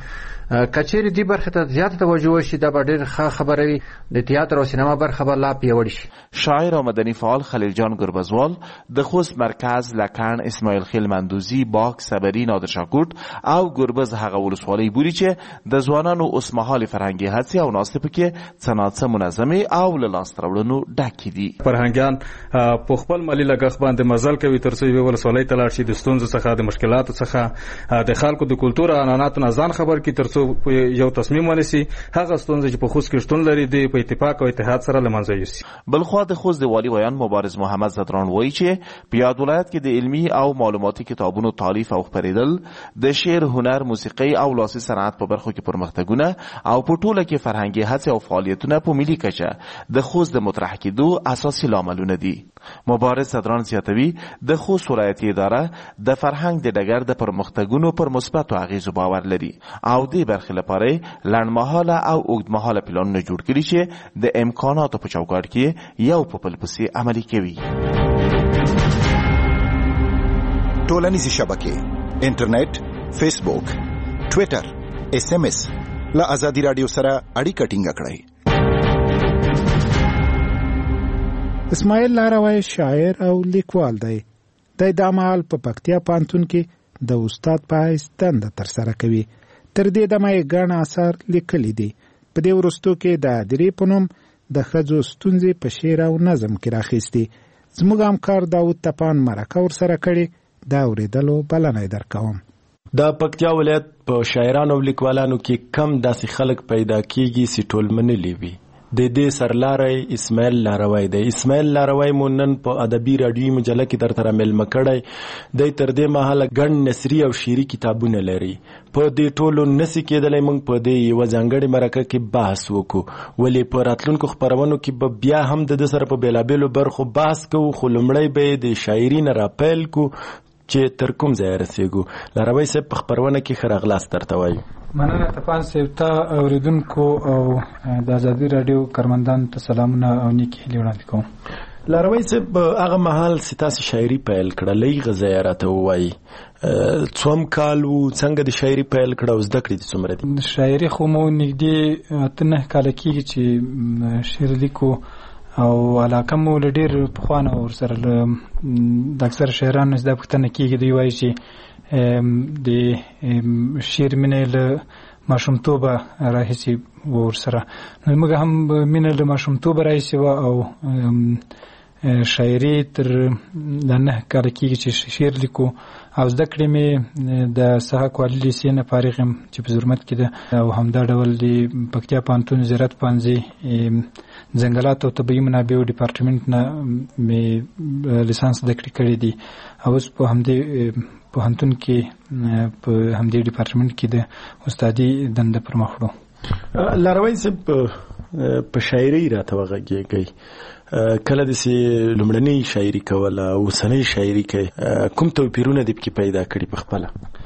کچېرې دې برخې ته زیاته توجه وشي دا به ډېر ښه خبره وي. د تیاتر او سینما برخه به لا پیاوړې شي. شاعر او مدني فعال خلیل جان ګربزوال د خوست مرکز، لکن، اسماعیل خیل مندوزی، باک، صبري، نادرشاکوټ او ګربز هغه ولسوالۍ بولي چې د ځوانانو اوسمهالې فرهنګي هڅې او ناستې پکې څه ناڅه منظمې او له لاسته راوړنو ډکې دي. فرهنګیان په خپل مالي لګښت باندې مزل کوي تر څو یوې ولسوالۍ ته لاړ شي، د ستونزو څخه، د مشکلاتو څخه، د خلکو د کلتور او عنعناتو نه ځان خبر کړي تر څو یو تصمیم ونیسي. هغه ستونزې چې په خوست کې شتون لري دی په اتفاق او اتحاد سره له منځه یوسي. بلخوا د خوست د والي ویان مبارز محمد زدران وایي چې په یاد ولایت کې د علمي او معلوماتي کتابونو تالیف او خپرېدل، د شعر، هنر، موسیقۍ او لاسي صنعت په برخو کې پرمختګونه او په ټوله کې فرهنګي هڅې او فعالیتونه په ملي کچه د خوست د مطرح کېدو اساسي لاملونه دي. مبارز زدران زیاتوي د خوست ولایتي اداره د فرهنګ د ډګر د پرمختګونو پر مثبتو اغېزو باور لري او دې برخې لپاره لنډمهاله او اوږدمهاله پلانونه جوړ کړي چې د امکاناتو په چوکاټ کې یو په بل پسې عملي کوي. ټولنیزې شبکې، انټرنیټ، فیسبوک، ټویټر، اس ام اس له ازادي راډیو سره اړیکه ټینګه کړئ. اسماعیل لاروی شاعر او لیکوال دی. د دمال په پکتیا پوهنتون کې د استاد په حیث دنده ترسره کوي. تر دې دمه یې ګڼ اثار لیکلي دي. په دې وروستو کې د ادرې په نوم د ښځو ستونزې په شعر او نظم کې راخیستي. زموږ همکار داود تپان مرکه ورسره کړې، دا اورېدلو بلنه یې درکوم. د پکتیا ولایت په شاعرانو او لیکوالانو کې کم داسې خلک پیدا کیږي چې ټول منلي وي. د دې سرلاری اسماعیل لاروی دی. اسماعیل لاروی مو نن په ادبي راډیوي مجله کې درته مېلمه کړی دی. تر دې مهاله ګڼ نثري او شعري کتابونه لري. په دې ټولو نسي کېدلی موږ په دې یوه ځانګړې مرکه کې بحث وکړو، ولې په راتلونکو خپرونو کې به بیا هم د ده سره په بېلابېلو برخو بحث کوو، خو لومړی به یې د شاعري نه راپیل کړو چې تر کوم ځای رسېږو. لاروی صاحب په خپرونه کې ښه راغلاست درته وایو. مننه تپان صاحب. ته اورېدونکو او د ازادي راډیو کارمندانو ته سلامونه او نیکې هیلې وړاندې کوم. لاروی صاحب هغه مهال چې تاسې شاعري پیل کړه، لږ ځای راته ووایي څوم کال و، څنګه د شاعري پیل کړه او زده کړې دې څومره دي؟ شاعري خو مو نږدې اته نهه کاله کېږي چې شعر لیکو او علاقه مو له ډېر پخوا نه ورسره د اکثره شاعرانو زده پوښتنه کېږي. دوی وایي چې د شعر مینه له ماشومتوبه راهیسې ورسره. نو موږ هم مینه له ماشومتوبه راهیسې وه او شاعري تر د نهه کاله کېږي چې شعر لیکو او زده کړې مې د سهاک والي لیسې نه فارغ یم چې په زرمت کې ده او همدا ډول د پکتیا پوهنتون زراعت پوهنځي ځنګلات او طبیعي منابعو ډپارټمنټ نه مې لیسانس زده کړې کړې دي او اوس په همدې پوهنتون کې په همدې ډپارټمنټ کې د استادي دنده پر مخ وړو. لاروی صاحب په شاعري راته وغږېږئ، کله داسې لومړنۍ شاعري کوله او اوسنۍ شاعري کوي، کوم توپیرونه دې پکې پیدا کړي په خپله؟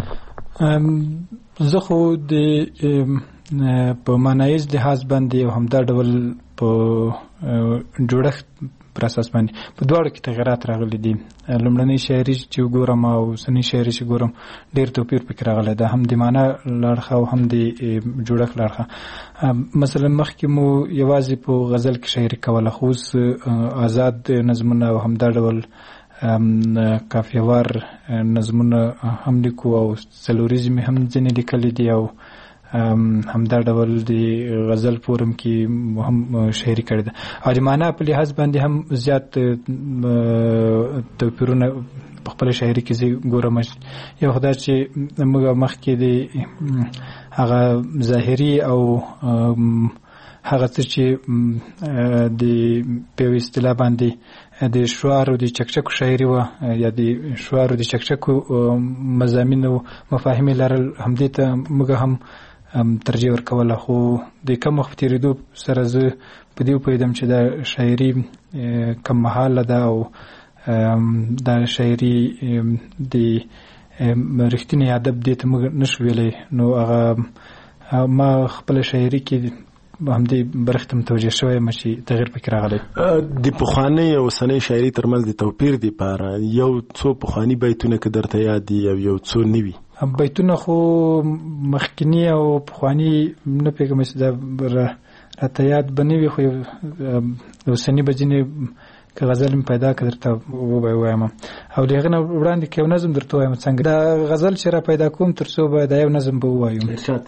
زه خو د په معنایز لحاظ باندې او همدا ډول په جوړښت پر اساس باندې په دواړو کې تغیرات راغلي دي. لومړنۍ شاعري چې وګورم او اوسنۍ شاعري چې ګورم ډېر توپیر پکې راغلی ده، هم د معنا له اړخه او هم د جوړښت له اړخه. مثلا مخکې مو یوازې په غزل کې شاعري کوله، خو اوس آزاد نظمونه او همدا ډول قافیه‌وار نظمونه هم لیکو او څلوریزې مې هم ځینې لیکلي دي او همدا ډول د غزل فورم کې هم شاعري کړې ده او د معنا په لحاظ باندې هم زیات توپیرونه په خپله شاعري کې زه ګورم. یو خو دا چې موږ مخکې د هغه ظاهري او هغه څه چې د په یو اصطلاح باندې د شعارو د چکچکو شاعري وه یا د شعارو د چکچکو مضامین او مفاهیم لرل، همدې ته موږ هم ترجیح ورکوله. خو د کم وخت په تېرېدو سره زه په دې وپوهېدم چې دا شاعري کم مهاله ده او دا شاعري د رښتینی ادب دې ته موږ نشو ویلی. نو هغه ما خپله شاعري کې همدې برخې ته متوجه شوی یم چې تغییر پکې راغلی. د پخوانۍ او اوسنۍ شاعري ترمنځ د توپیر دپاره یو څو پخواني بیتونه که درته یاد دي او یو څو نوي؟ بیتونه خو مخکینی او پخواني نه پوهېږم چې دا راته یاد به نه وي، خو اوسني به ځینې که غزل مې پیدا کړه درته ووایم او د هغې نه وړاندې که یو نظم درته ووایم څنګه دا غزل چې را پیدا کوم تر څو به دا یو نظم به ووایم.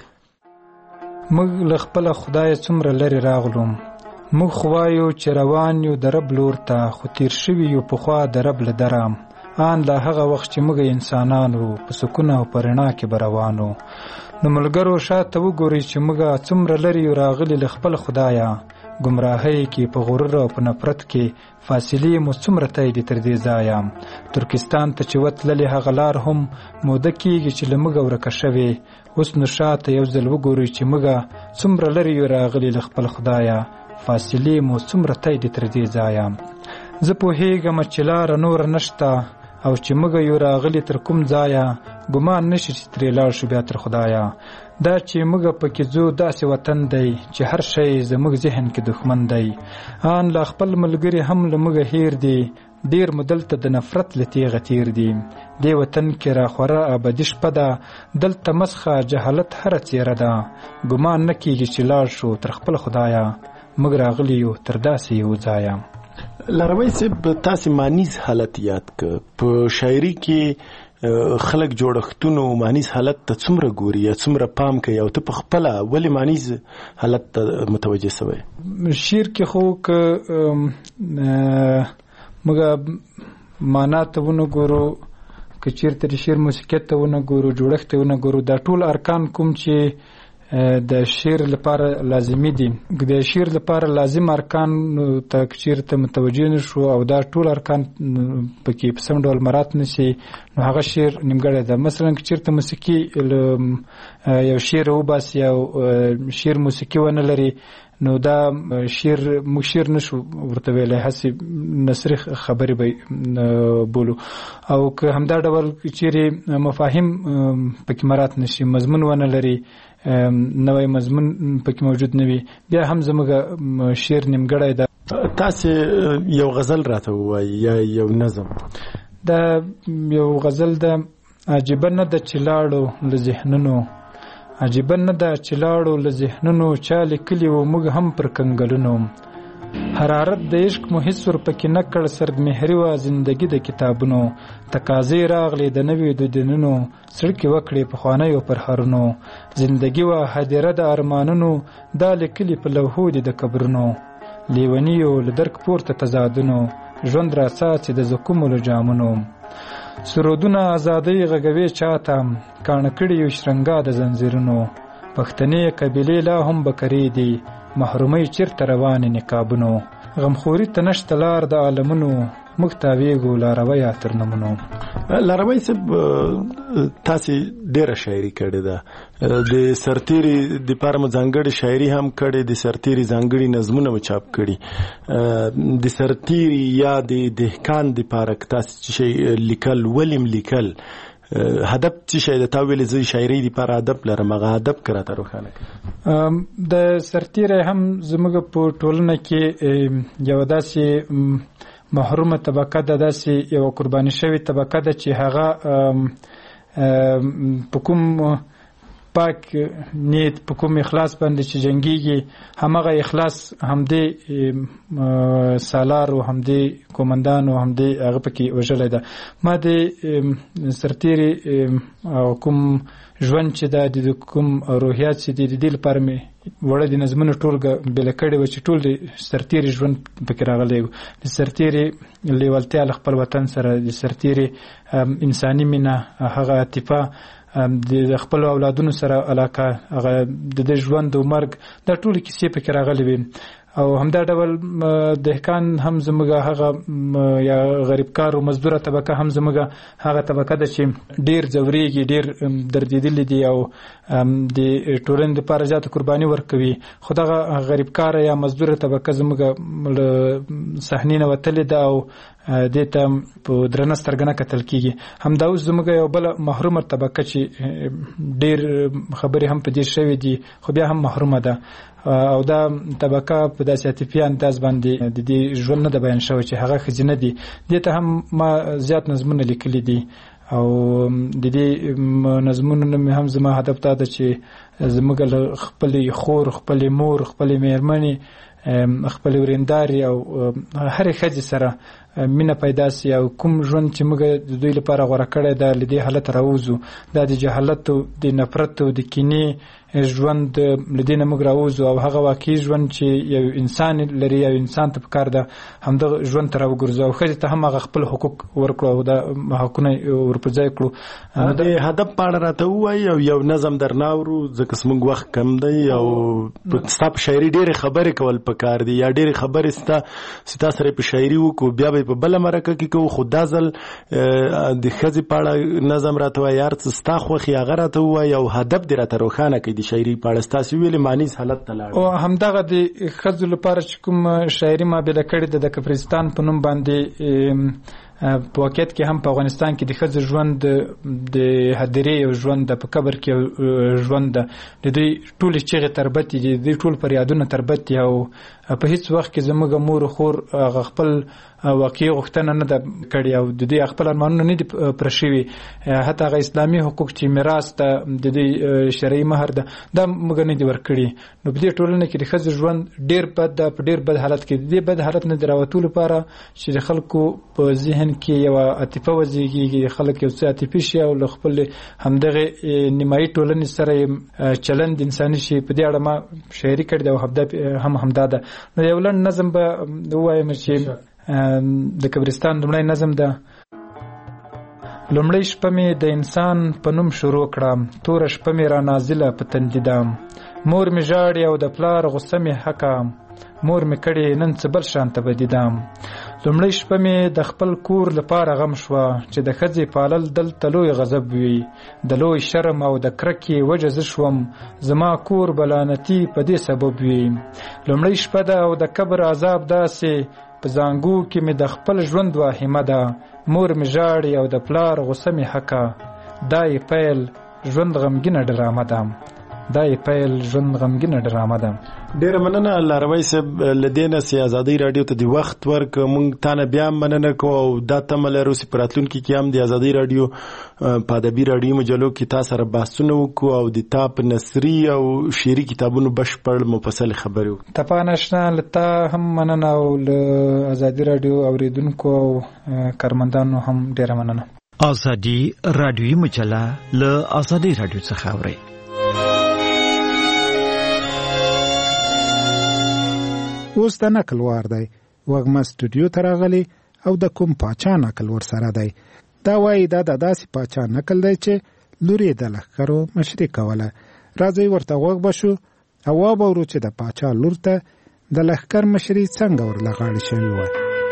موږ له خپله خدایه څومره لرې راغلو، موږ خو وایو چې روان یو د رب لور ته، خو تیر شوي یو پخوا د رب له دره. آن لا هغه وخت چې موږ انسانانو په سکون او په رڼا کې به روانو. نو ملګرو شاته وګورئ چې موږ څومره لرې یو راغلي له خپل خدایه، ګمراهۍ کې په غرور او په نفرت کې فاصلې مو څومره تای دي تر دې ځایه. ترکستان ته چې وتللې هغه لار هم موده کېږي چې له موږه ورکه شوې. اوس نو شاته یو ځل وګورئ چې موږ څومره لرې یو راغلي له خپل خدایه، فاصلې مو څومره تای دي تر دې ځایه. زه پوهېږم چې لاره نوره نشته او چې موږ یو راغلي تر کوم ځایه، ګمان نشي چې ترې لاړ شو بیا تر خدایه. دا چې موږ پکې ځو داسې وطن دی چې هر شی زموږ ذهن کې دښمن دی. آن لا خپل ملګري هم له موږ هیر دي، ډېر مو دلته د نفرت له تیغه تیر دي. دې وطن کې را خوره ابدي شپه ده، دلته مسخه جهالت هره څیره ده. ګمان نه کېږي چې لاړ شو تر خپل خدایه، موږ راغلي یو تر داسې یو ځایه. لاروی صاحب تاسې مانیز حالت یاد که په شاعري کې خلک جوړښتونو مانیز حالت ته څومره ګوري یا څومره پام کوي او ته په خپله ولې مانیز حالت ته متوجه سوی؟ شعر کې خو که موږ معنا ته ونه ګورو، که چېرته د شعر موسیقیت ته ونه ګورو، جوړښت ته ونه ګورو، دا ټول ارکان کوم چې د شعر لپاره لازمي دي، د شعر لپاره لازم ارکان ته چېرته متوجه نه شو او دا ټول ارکان پکې په سم ډول مراعات نه شي، نو هغه شعر نیمګړی ده. مثلا که چېرته موسیقي یو شعر وباسي او شعر موسیقي ونه لري، نو دا شعر موږ شعر نشو ورته ویلی، هسې نثري خبرې به بولو. او که همدا ډول چیرې مفاهیم پکې مراعات نشي، مضمون ونه لري، نوی مضمون پکې موجود نه وي، بیا هم زموږ شعر نیمګړی ده. تاسې یو غزل راته ووایي یا یو نظم؟ دا یو غزل ده: عجیبه نه ده چې لاړو له ذهنونو، عجیبه نه ده چې لاړو له ذهنونو، چا لیکلي و موږ هم پر کنګلونو. حرارت د عشق مو هیڅ ور پکې نه کړ، سردمهري وه زندګي د کتابونو، تقاضې راغلې د نویو د دینونو، څړکې وکړې پخوانیو پرهرونو، زندګي وه هدیره د ارمانونو، دا لیکلي په لوحو دي د قبرونو، لیونیو له درک پورته تضادونو، ژوند را څاڅي د زکومو له جامونو. سرودونه ازادۍ غږوي چاته، کاڼه کړي یو شرنګا د زنځیرونو، پښتنې قبیلې لا هم بکرې دي، محرومۍ چیرته روانې نقابونو، غمخوري ته نشته لار د عالمونو، موږ تاویږو لاروی تر نومونو. لاروی صاحب تاسې ډېره شاعري کړې ده، د سرتیري دپاره مو ځانګړې شاعري هم کړې، د سرتیري ځانګړي نظمونه مو چاپ کړي. د سرتیري یا د دهقان دپاره که تاسې څه شی لیکل ولې لیکل، هدف څه شی د تا ویلې زه شاعري دپاره هدف لرم، هغه هدف که راته روښانه کړي. د سرتیری هم زموږ په ټولنه کې یوه داسې محرومه طبقه ده، داسې یوه قرباني شوې طبقه ده چې هغه په کوم پاک نیت په کوم اخلاص باندې چې جنګیږي، همغه اخلاص همدې سالار او همدې کومندان او همدې هغه پکې وژلی ده. ما د سرتیري او کوم ژوند چې ده د کوم روحیات چې دي د دې لپاره مې وړه د نظمونو ټولګه بېله کړې وه چې ټول د سرتیري ژوند پکې راغلی و، د سرتیري لیوالتیا له خپل وطن سره، د سرتیري انساني مینه، هغه عاطفه، د خپل اولادونو سره علاقه، هغه د دې ژوند او مرګ، دا ټولې کیسې پکې راغلې وې. او همدا ډول دهقان هم زموږ هغه یا غریبکار او مزدوره طبقه هم زموږ هغه طبقه ده چې ډېر ځورېږي، ډېر دردېدلي دي او د ټولنې دپاره زیاته قرباني ورکوي. خو دغه غریبکاره یا مزدوره طبقه زموږ له صحنې نه وتلې ده او دې ته په درنه سترګه نه کتل کېږي. همدا اوس زموږ یو بله محرومه طبقه چې ډېر خبرې هم په دې شوې دي خو بیا هم محرومه ده، او دا طبقه په داسې عاطفي انداز باندې د دې ژوند نه ده بیان شوی چې هغه ښځینه دي. دې ته هم ما زیات نظمونه لیکلي دي او د دې نظمونو نه هم زما هدف دا ده چې زموږ له خپلې خور، خپلې مور، خپلې مېرمنې، خپلې ورېندارې او هرې ښځې سره مینه پیدا سي او کوم ژوند چې موږ د دوی لپاره غوره کړی ده له دې حالت راوځو. دا د جهالت او د نفرت او د کینې ژوند له دې نه موږ راوځو او هغه واقعي ژوند چې یو انسان لري، یو انسان ته پکار ده همدغه ژوند ته راوګرځو او ښځې ته هم هغه خپل حقوق ورکړو او دا حقونه ورپه ځای کړو. د هدف په اړه راته ووایي او یو نظم درنه اورو ځکه زموږ وخت کم دی او ستا په شاعري ډېرې خبرې کول پکار دي یا ډېرې خبرې ستا ستا سره په شاعري وکړو، بیا به په بله مرکه کې کوو. خو دا ځل د ښځې په اړه نظم راته وایي، هر څه ستا خوښ یې هغه راته ووایي او هدف دې راته روښانه کړي د شاعري په اړه. ستاسې ویلې مانیز حالت ته لاړ او همدغه د ښځو لپاره چې کوم شاعري ما بېله کړې ده د کفرستان په نوم باندې، په واقعیت کې هم په افغانستان کې د ښځو ژوند د هدیرې یو ژوند ده، په قبر کې یو ژوند ده، د دوی ټولې چغې تربتې دي، د دوی ټول فریادونه تربت دي او په هیڅ وخت کې زموږ مور و خور هغه خپل واقعي غوښتنه نه ده کړې او د دوی خپل ارمانونه نه دي پوره شوي. حتی هغه اسلامي حقوق چې میراث ته د دوی شرعي مهر ده دا موږ نه دي ورکړي. نو په دې ټولنه کې د ښځو ژوند ډېر بد ده، په ډېر بد حالت کې. د دې بد حالت نه د راوتو لپاره چې د خلکو په ذهن کې یوه عاطفه وزېږي، خلک یو څه عاطفي شي او له خپل همدغې نیمایي ټولنې سره چلند انساني شي. په دې اړه ما شاعري کړې ده او هم همدا ده. نو یو لنډ نظم به ووایم چې د کبرستان لومړی نظم ده. لومړی شپه مې د انسان په نوم شروع کړه، توره شپه مې را نازله په تندي ده، مور مې ژاړي او د پلار غصه مې حقه، مور مې کړې نن څه بل شانته بدیده. لومړی شپه مې د خپل کور لپاره غم شوه چې د ښځې پالل دلته لوی غضب وي، د لوی شرم او د کرکې وجه زه شوم، زما کور به لعنتي په دې سبب وي. لومړی شپه ده او د قبر عذاب داسې په زانګو کې مې د خپل ژوند واهمه ده، مور مې ژاړي او د پلار غصه مې حقه، دا یې پیل ژوند غمګینه ډرامه ده. دا یې پیل ژوند غمګینه ډرامه ده. ډیره مننه لاروی صاحب لدینه سي ازادي رادیو ته د وخت ورک مونږ تانه بیا مننه کوو او دا تمه لرو چې پراتلونکي کې هم د ازادي رادیو په ادبي رادیو مجلو کې تاسو سره بحثونه وکړو او د تا په نثري او شعري کتابونو بشپړ مفصل خبرې وکړو. تپانشنا لتا هم مننه او له ازادي رادیو اوریدونکو او کارمندانو هم ډیره مننه. ازادي رادیوي مجله له ازادي رادیو څخه اوري. اوس د نقل وار دی. وږمه سټوډیو ته راغلی او د کوم پاچا نقل ورسره دی. دا وایي دا د داسې پاچا نقل دی چې لور یې د لښکرو مشري کوله. راځئ ورته غوږ بشو او واورو چې د پاچا لور ته د لښکر مشري څنګه ورله غاړې شوې وه.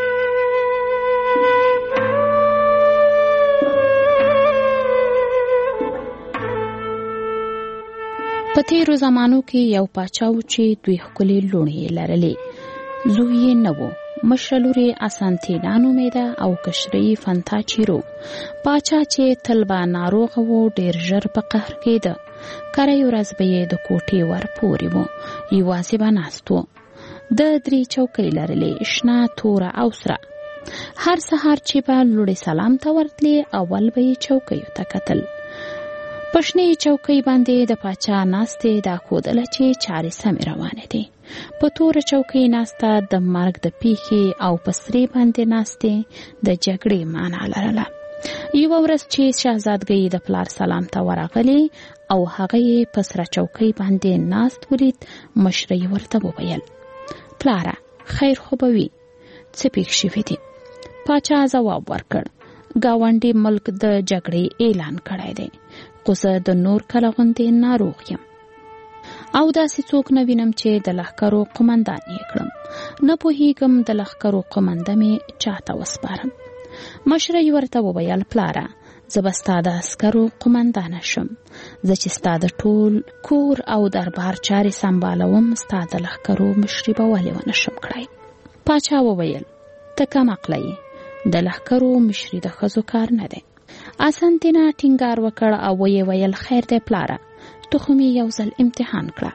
په تیرو زمانو کې یو پاچا و چې دوی ښکلې لوڼې لرلې. زوی یې نه و. مشره لور یې اسانتینا نومېده او کشره یې فنتاچیرو. پاچا چې تل به ناروغه و ډېر ژر په قهر کېده. کره ورځ به یې د کوټې ور پورې و. یوازې به ناست و. د درې چوکۍ لرلې، شنه، توره او سره. هر سهار چې به لوړې سلام ته ورتلې اول به یې چوکیو ته کتل. پښنې چوکۍ باندې د پاچا ناستې دا ښودله چې چارې سمې روانې دي. په توره چوکۍ ناسته د مرګ د پیښې او په سرې باندې ناستې د جګړې معنا لرله. یوه ورځ چې شهزادګۍ د پلار سلام ته ورغلې او هغه یې په سره چوکۍ باندې ناست ولید، مشره یې ورته وویل: پلاره، خیر خو به وي، څه پېښ شوي دي؟ پاچا ځواب ورکړ: ګاونډي ملک د جګړې اعلان کړی دی، خو زه د نور کله غوندې ناروغ یم او داسې څوک نه وینم چې د لښکرو قمندان یې کړم. نه پوهېږم د لښکرو قمنده مې چاته وسپارم. مشره یې ورته وویل: پلاره، زه به ستا د عسکرو قمندانه شم. زه چې ستا د ټول کور او دربار چارې سمبالوم، ستا د لښکرو مشري به ولې ونه شم کړی؟ پاچا وویل: ته کم عقله یې، د لښکرو مشري د ښځو کار نه دی. اسانتینا ټینګار وکړ او ویې ویل: خیر دی پلاره، ته خو مې یو ځل امتحان کړه.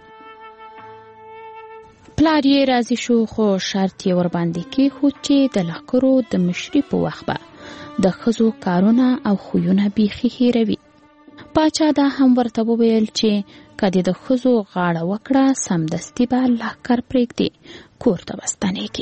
پلار یې راضي شو، خو شرط یې ورباندې کېښود چې د لښکرو د مشري په وخت به د ښځو کارونه او خویونه بیخي هېروي. پاچا دا هم ورته وویل چې که دې د ښځو غاړه وکړه، سمدستي به لښکر پرېږدي، کور ته به ستنېږي.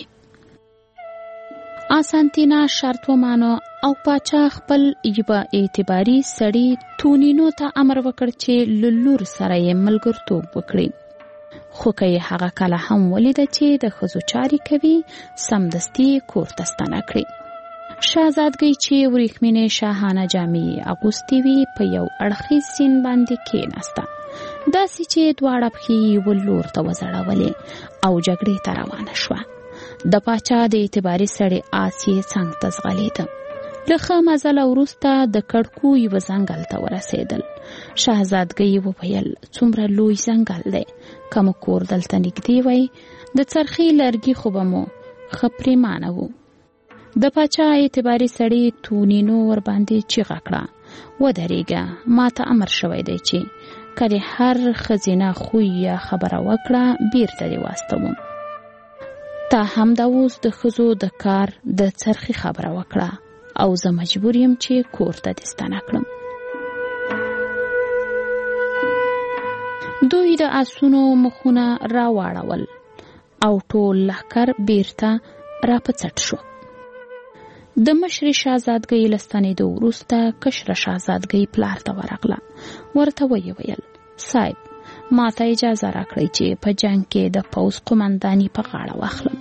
اسانتینا شرط ومانه او پاچا خپل یوه اعتباري سړي تونینو ته امر وکړ چې له لور سره یې ملګرتوب وکړي. خو که یې هغه کله هم ولیده چې د ښځو چارې کوي، سمدستي کور ته ستنه کړي. شهزادګۍ چې وریښمینې شاهانه جامې اغوستې وي په یو اړخیز سین باندې کېناسته، داسې چې دواړه پښې یې ول لور ته وځړولې او جګړې ته روانه شوه. د پاچا د اعتباري سړي آس یې څنګ ته ځغلېده. له ښه مزله وروسته د کړکو یوه ځنګل ته ورسېدل. شهزادګۍ وویل: څومره لوی ځنګل دی، که مو کور دلته نږدې وی د څرخي لرګي خو به مو ښه پرېمانه وو. د پاچا اعتباري سړي تونینو ورباندې چیغه کړه: ودرېږه، ما ته امر شوی دی چې که دې هر ښځینه خوی یا خبره وکړه، بیرته دې واستوم. تا هم دا اوس د ښځو د کار د څرخي خبره وکړه او زه مجبور یم چې کور ته دې ستنه کړم. دوی د آسونو مخونه راواړول او ټول لښکر بیرته را په څټ شو. د مشرې شهزادګۍ له ستنېدو وروسته کشره شهزادګۍ پلار ته ورغله. ورته ویې ویل: صاحب، ما ته اجازه راکړئ چې په جنګ کې د پوځ قمنداني په غاړه واخلم.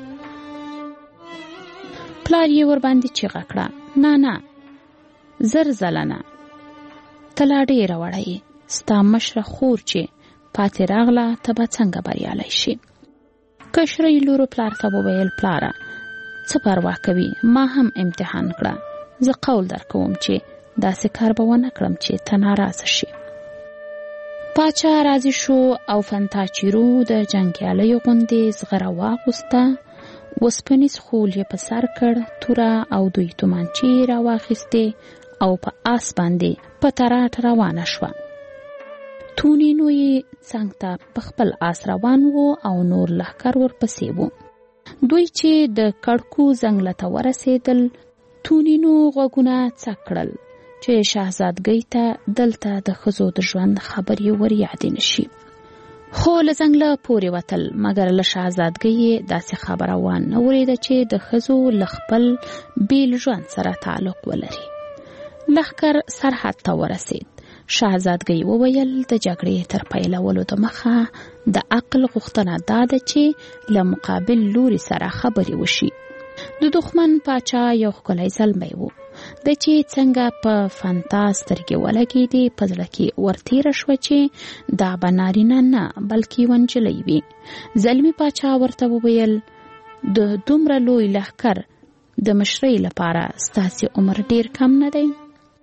پلار یې ورباندې چیغه کړه: نه نه، زر ځله نه، ته لا ډېره وړه یې. ستا مشره خور چې پاتې راغله، ته به څنګه بریالی شي؟ کشرې لور پلار ته وویل: پلاره، څه پروا کوي، ما هم امتحان کړه. زه قول درکوم چې داسې کار به ونه کړم چې ته ناراضه شي. پاچا راضي شو او فنتاچیرو د جنګیالیو غوندې زغره واغوسته. وسپنیز خول یې په سر کړ، توره او دوی تومانچې یې راواخیستې او په آس باندې په تراټ روانه شوه. تونینو یې څنګ ته په خپل آس روان و او نور لښکر ورپسې و. دوی چې د کړکو ځنګله ته ورسېدل تونینو غوږونه څک کړل چې شهزادګۍ ته دلته د ښځو د ژوند خبرې ور یادې نشي. خو له ځنګله پورې وتل مګر له شهزادګۍ یې داسې خبره وانه ورېده چې د ښځو له خپل بیل ژوند سره تعلق ولري. لښکر سرحد ته ورسېد. شهزادګۍ وویل د جګړې تر پیلولو د مخه د عقل غوښتنه دا ده چې له مقابل لوري سره خبرې وشي. د دښمن پاچا یو ښکلی زلمی و. د چې څنګه په فنتا سترګې ولګېدې په زړه کې ورتېره شوه چې دا به نارینه نه بلکې یوه نجلۍ وي. زلمي پاچا ورته وویل د دومره لوی لښکر د مشرۍ لپاره ستاسې عمر ډېر کم نه دی؟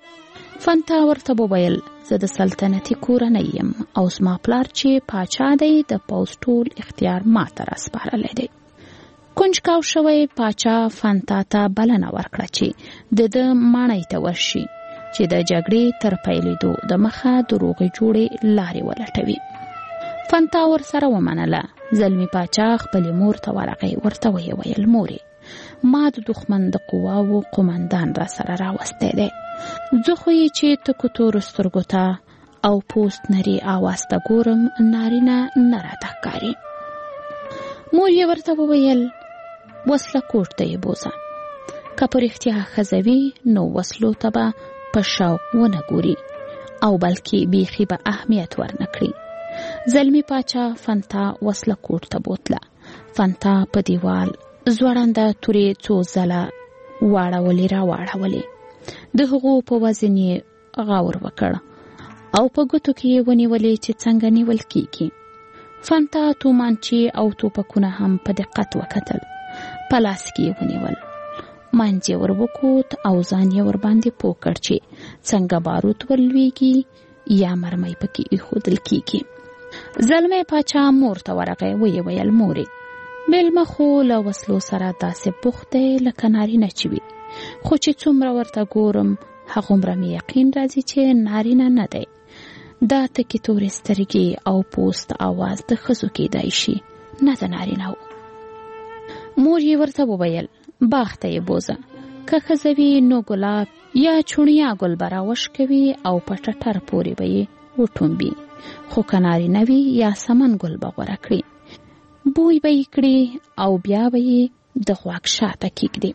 فنتا ورته وویل زه د سلطنتي کورنۍ یم او زما پلار چې پاچا دی د پوځ ټول اختیار ما ته راسپارلی دی. کنجکاو شوی پاچا فنتا ته بلنه ورکړه چې د ده ماڼۍ ته ورشي چې د جګړې تر پیلېدو د مخه د روغې جوړې لارې ولټوي. فنتا ورسره ومنله. زلمي پاچا خپلې مور ته ورغی. ورته ویې ویل مورې ما د دښمن د قواو قومندان را سره راوستی دی. زه خو یې چې تکو تورو سترګو ته او پوست نري آواز ته ګورم نارینه نه راته ښکاري. مور یې ورته وویل وسله کوټ ته یې بوزه. که په رښتیا ښځه وي نو وسلو ته به په شوق ونه ګوري او بلکې بیخي به اهمیت ورنه کړي. زلمي پاچا فنتا وسله کوټ ته بوتله. فنتا په دیوال زوړنده تورې څو ځله واړولې را واړولې. د هغو په وزن یې غور وکړ او په ګوتو کې یې ونیولې چې څنګه نیول کیږي. فنتا تومانچې او توپکونه هم په دقت وکتل. په لاس کې یې ونیول. منځ یې ور وکوت او ځان یې ورباندې پوه کړ چې څنګه باروت ورلویږي یا مرمۍ پکې ایښودل کیږي. زلمی پاچا مور ته ورغی. ویې ویل مورې مېلمه خو له وسلو سره داسې بوخت دی لکه نارینه چې وي، خو چې څومره ورته ګورم هغومره مې یقین راځي چې نارینه نه دی. دا تکې تورې سترګې او پوست آواز د ښځو کیدای شي نه د نارینه و. مور یې ورته وویل باغ ته یې بوزه. که ښځه وي نو ګلاب یا چونیا ګل به راوشکوي او په ټټر پورې به یې وټومبي، خو که نارینه وي یا سمن ګل به غوره کړي، بوی به یې کړي او بیا به یې د غوږ شاته کیږدي.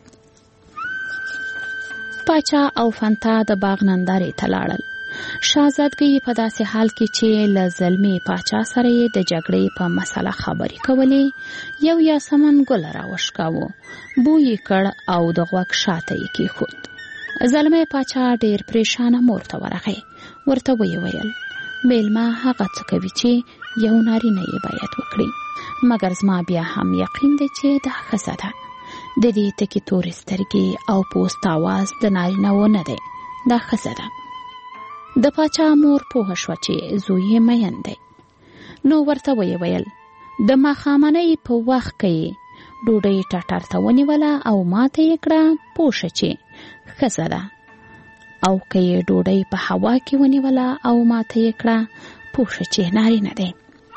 پاچا او فنتا د باغ نندارې ته لاړل. شهزادګۍ په داسې حال کې چې له زلمي پاچا سره یې د جګړې په مسله خبرې کولې یو یا سمن ګل راوشکاوه، بوی یې کړ او د غوږ شاته یې کېښود. زلمی پاچا ډېر پریشانه مور ته ورغی. ورته ویې ویل میلمه هغه څه کوي چې یو نارینه یې باید وکړي، مګر زما بیا هم یقین دی چې دا ښځه ده. د دې تکې تورې سترګې او پوست آواز د نارینه و نه دی، دا ښځه ده. د پاچا مور پوه شوه چې زوی یې مین دی. نو ورته ویې ویل د ماښامنۍ په وخت کې یې ډوډۍ ټټر ته ونیوله او ماته یې کړه پوه شه چې ښځه ده، او که یې ډوډۍ په هوا کې ونیوله او ماته یې کړه پوه شه چې نارینه دی.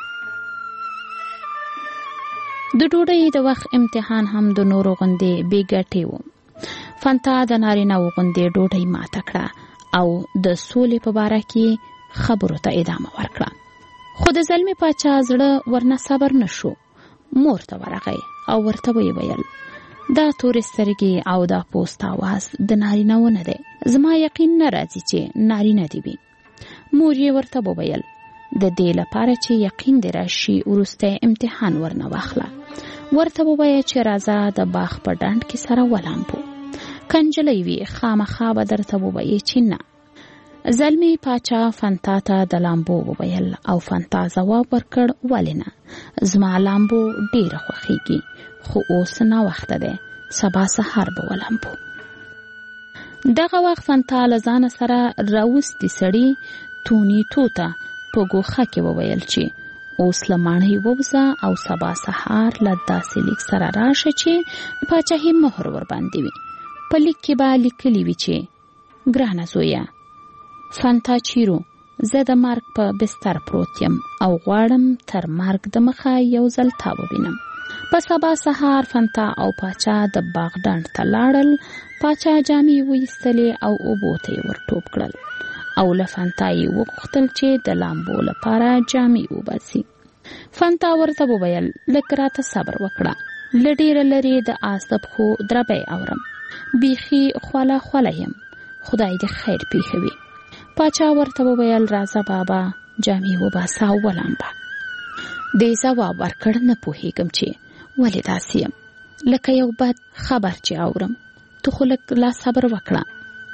د ډوډۍ د وخت امتحان هم د نورو غوندې بې ګټې و. فنتا د نارینه و غوندې ډوډۍ ماته کړه او د سولې په باره کې خبرو ته ادامه ورکړه. خو د زلمي پاچا زړه ورنه صبر نشو. مور ته ورغی او ورته ویې ویل دا تورې سترګې او دا پوست آواز د نارینه و نه دی، زما یقین نه راځي چې نارینه دی وي. مور یې ورته وویل د دې لپاره چې یقین دې راشي وروستی امتحان ورنه واخله. ورته ووایه چې راځه د باغ په ډنډ کې سره ولامبو، که نجلۍ وي خامخا به درته ووایي چې نه. زلمی پاچا فنتا ته د لامبو وویل او فنتا ځواب ورکړ ولې نه، زما لامبو ډیره خوښیږي، خو اوس ناوخته دی، سبا سهار به ولامبو. دغه وخت فنتا له ځانه سره راوستي سړي توني توته په ګوښه کې وویل چې اوس له ماڼۍ ووځه او سبا سهار له داسې لیک سره راشه چې پاچاهي مهر ورباندې وي. په لیک کې به لیکلي وي چې ګرانه زویه، فنتا چیرو زه د مرګ په بستر پروت یم او غواړم تر مرګ د مخه یو ځل تا ووینم. په سبا سهار فنتا او پاچا د باغ ډنډ ته لاړل. پاچا جامې وایستلې او اوبو ته یې ور ټوپ کړل او له فنتا یې وغوښتل چې د لامبو لپاره جامې وباسي. فنتا ورته وویل لږ راته صبر وکړه، له ډېره لرې د آس د پښو دربی اورم، بیخي خوله خوله یم، خدای دې خیر پیښوي. پاچا ورته وویل راځه بابا جامې وباسه او ولامبه. دې ځواب ورکړ نه پوهېږم چې ولې داسې یم، لکه یو بد خبر چې اورم، تو خو لږ لا صبر وکړه.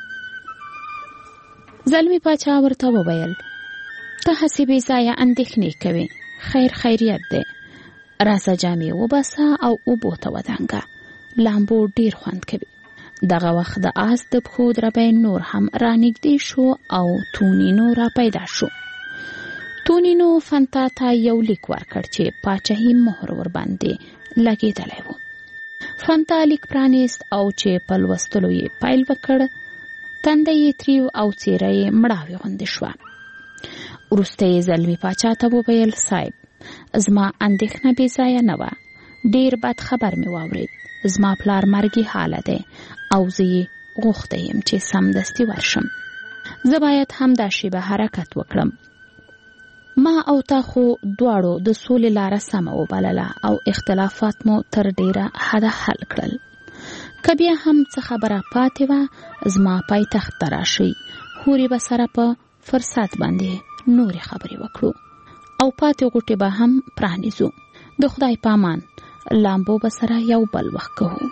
زلمی پاچا ورته وویل ته هسې بې ځایه اندېښنې کوې، خیر خیریت دی، راځه جامې وباسه او اوبو ته ودانګه، لامبو ډیر خوند کوي. دغه وخت د آس د پښو دربی نور هم رانږدې شو او تونینو را پیدا شو. تونینو فنتا ته یو لیک ورکړ چې پاچاهي مهر ورباندې لګېدلی و. فنتا لیک پرانیست او چې په لوستلو یې پیل وکړ، تنده یې تریو او څیره یې مړاوې غوندې شوه. وروسته یې زلمی پاچا ته وویل صاحب زما اندېښنه بې ځایه نه وه، ډېر بد خبر مې واورېد، زما پلار مرګي حاله دی او زه یې غوښته یم چې سمدستي ورشم. زه باید همدا شیبه حرکت وکړم. ما او تا خو دواړو د سولې لاره سمه وبلله او اختلافات مو تر ډېره حده حل کړل. که بیا هم څه خبره پاتې وه زما پایتخت ته راشئ، هورې به سره په فرصت باندې نورې خبرې وکړو او پاتې غوټې به هم پرانیزو. د خدای پامان لامبو به سره یو بل وخت کوو.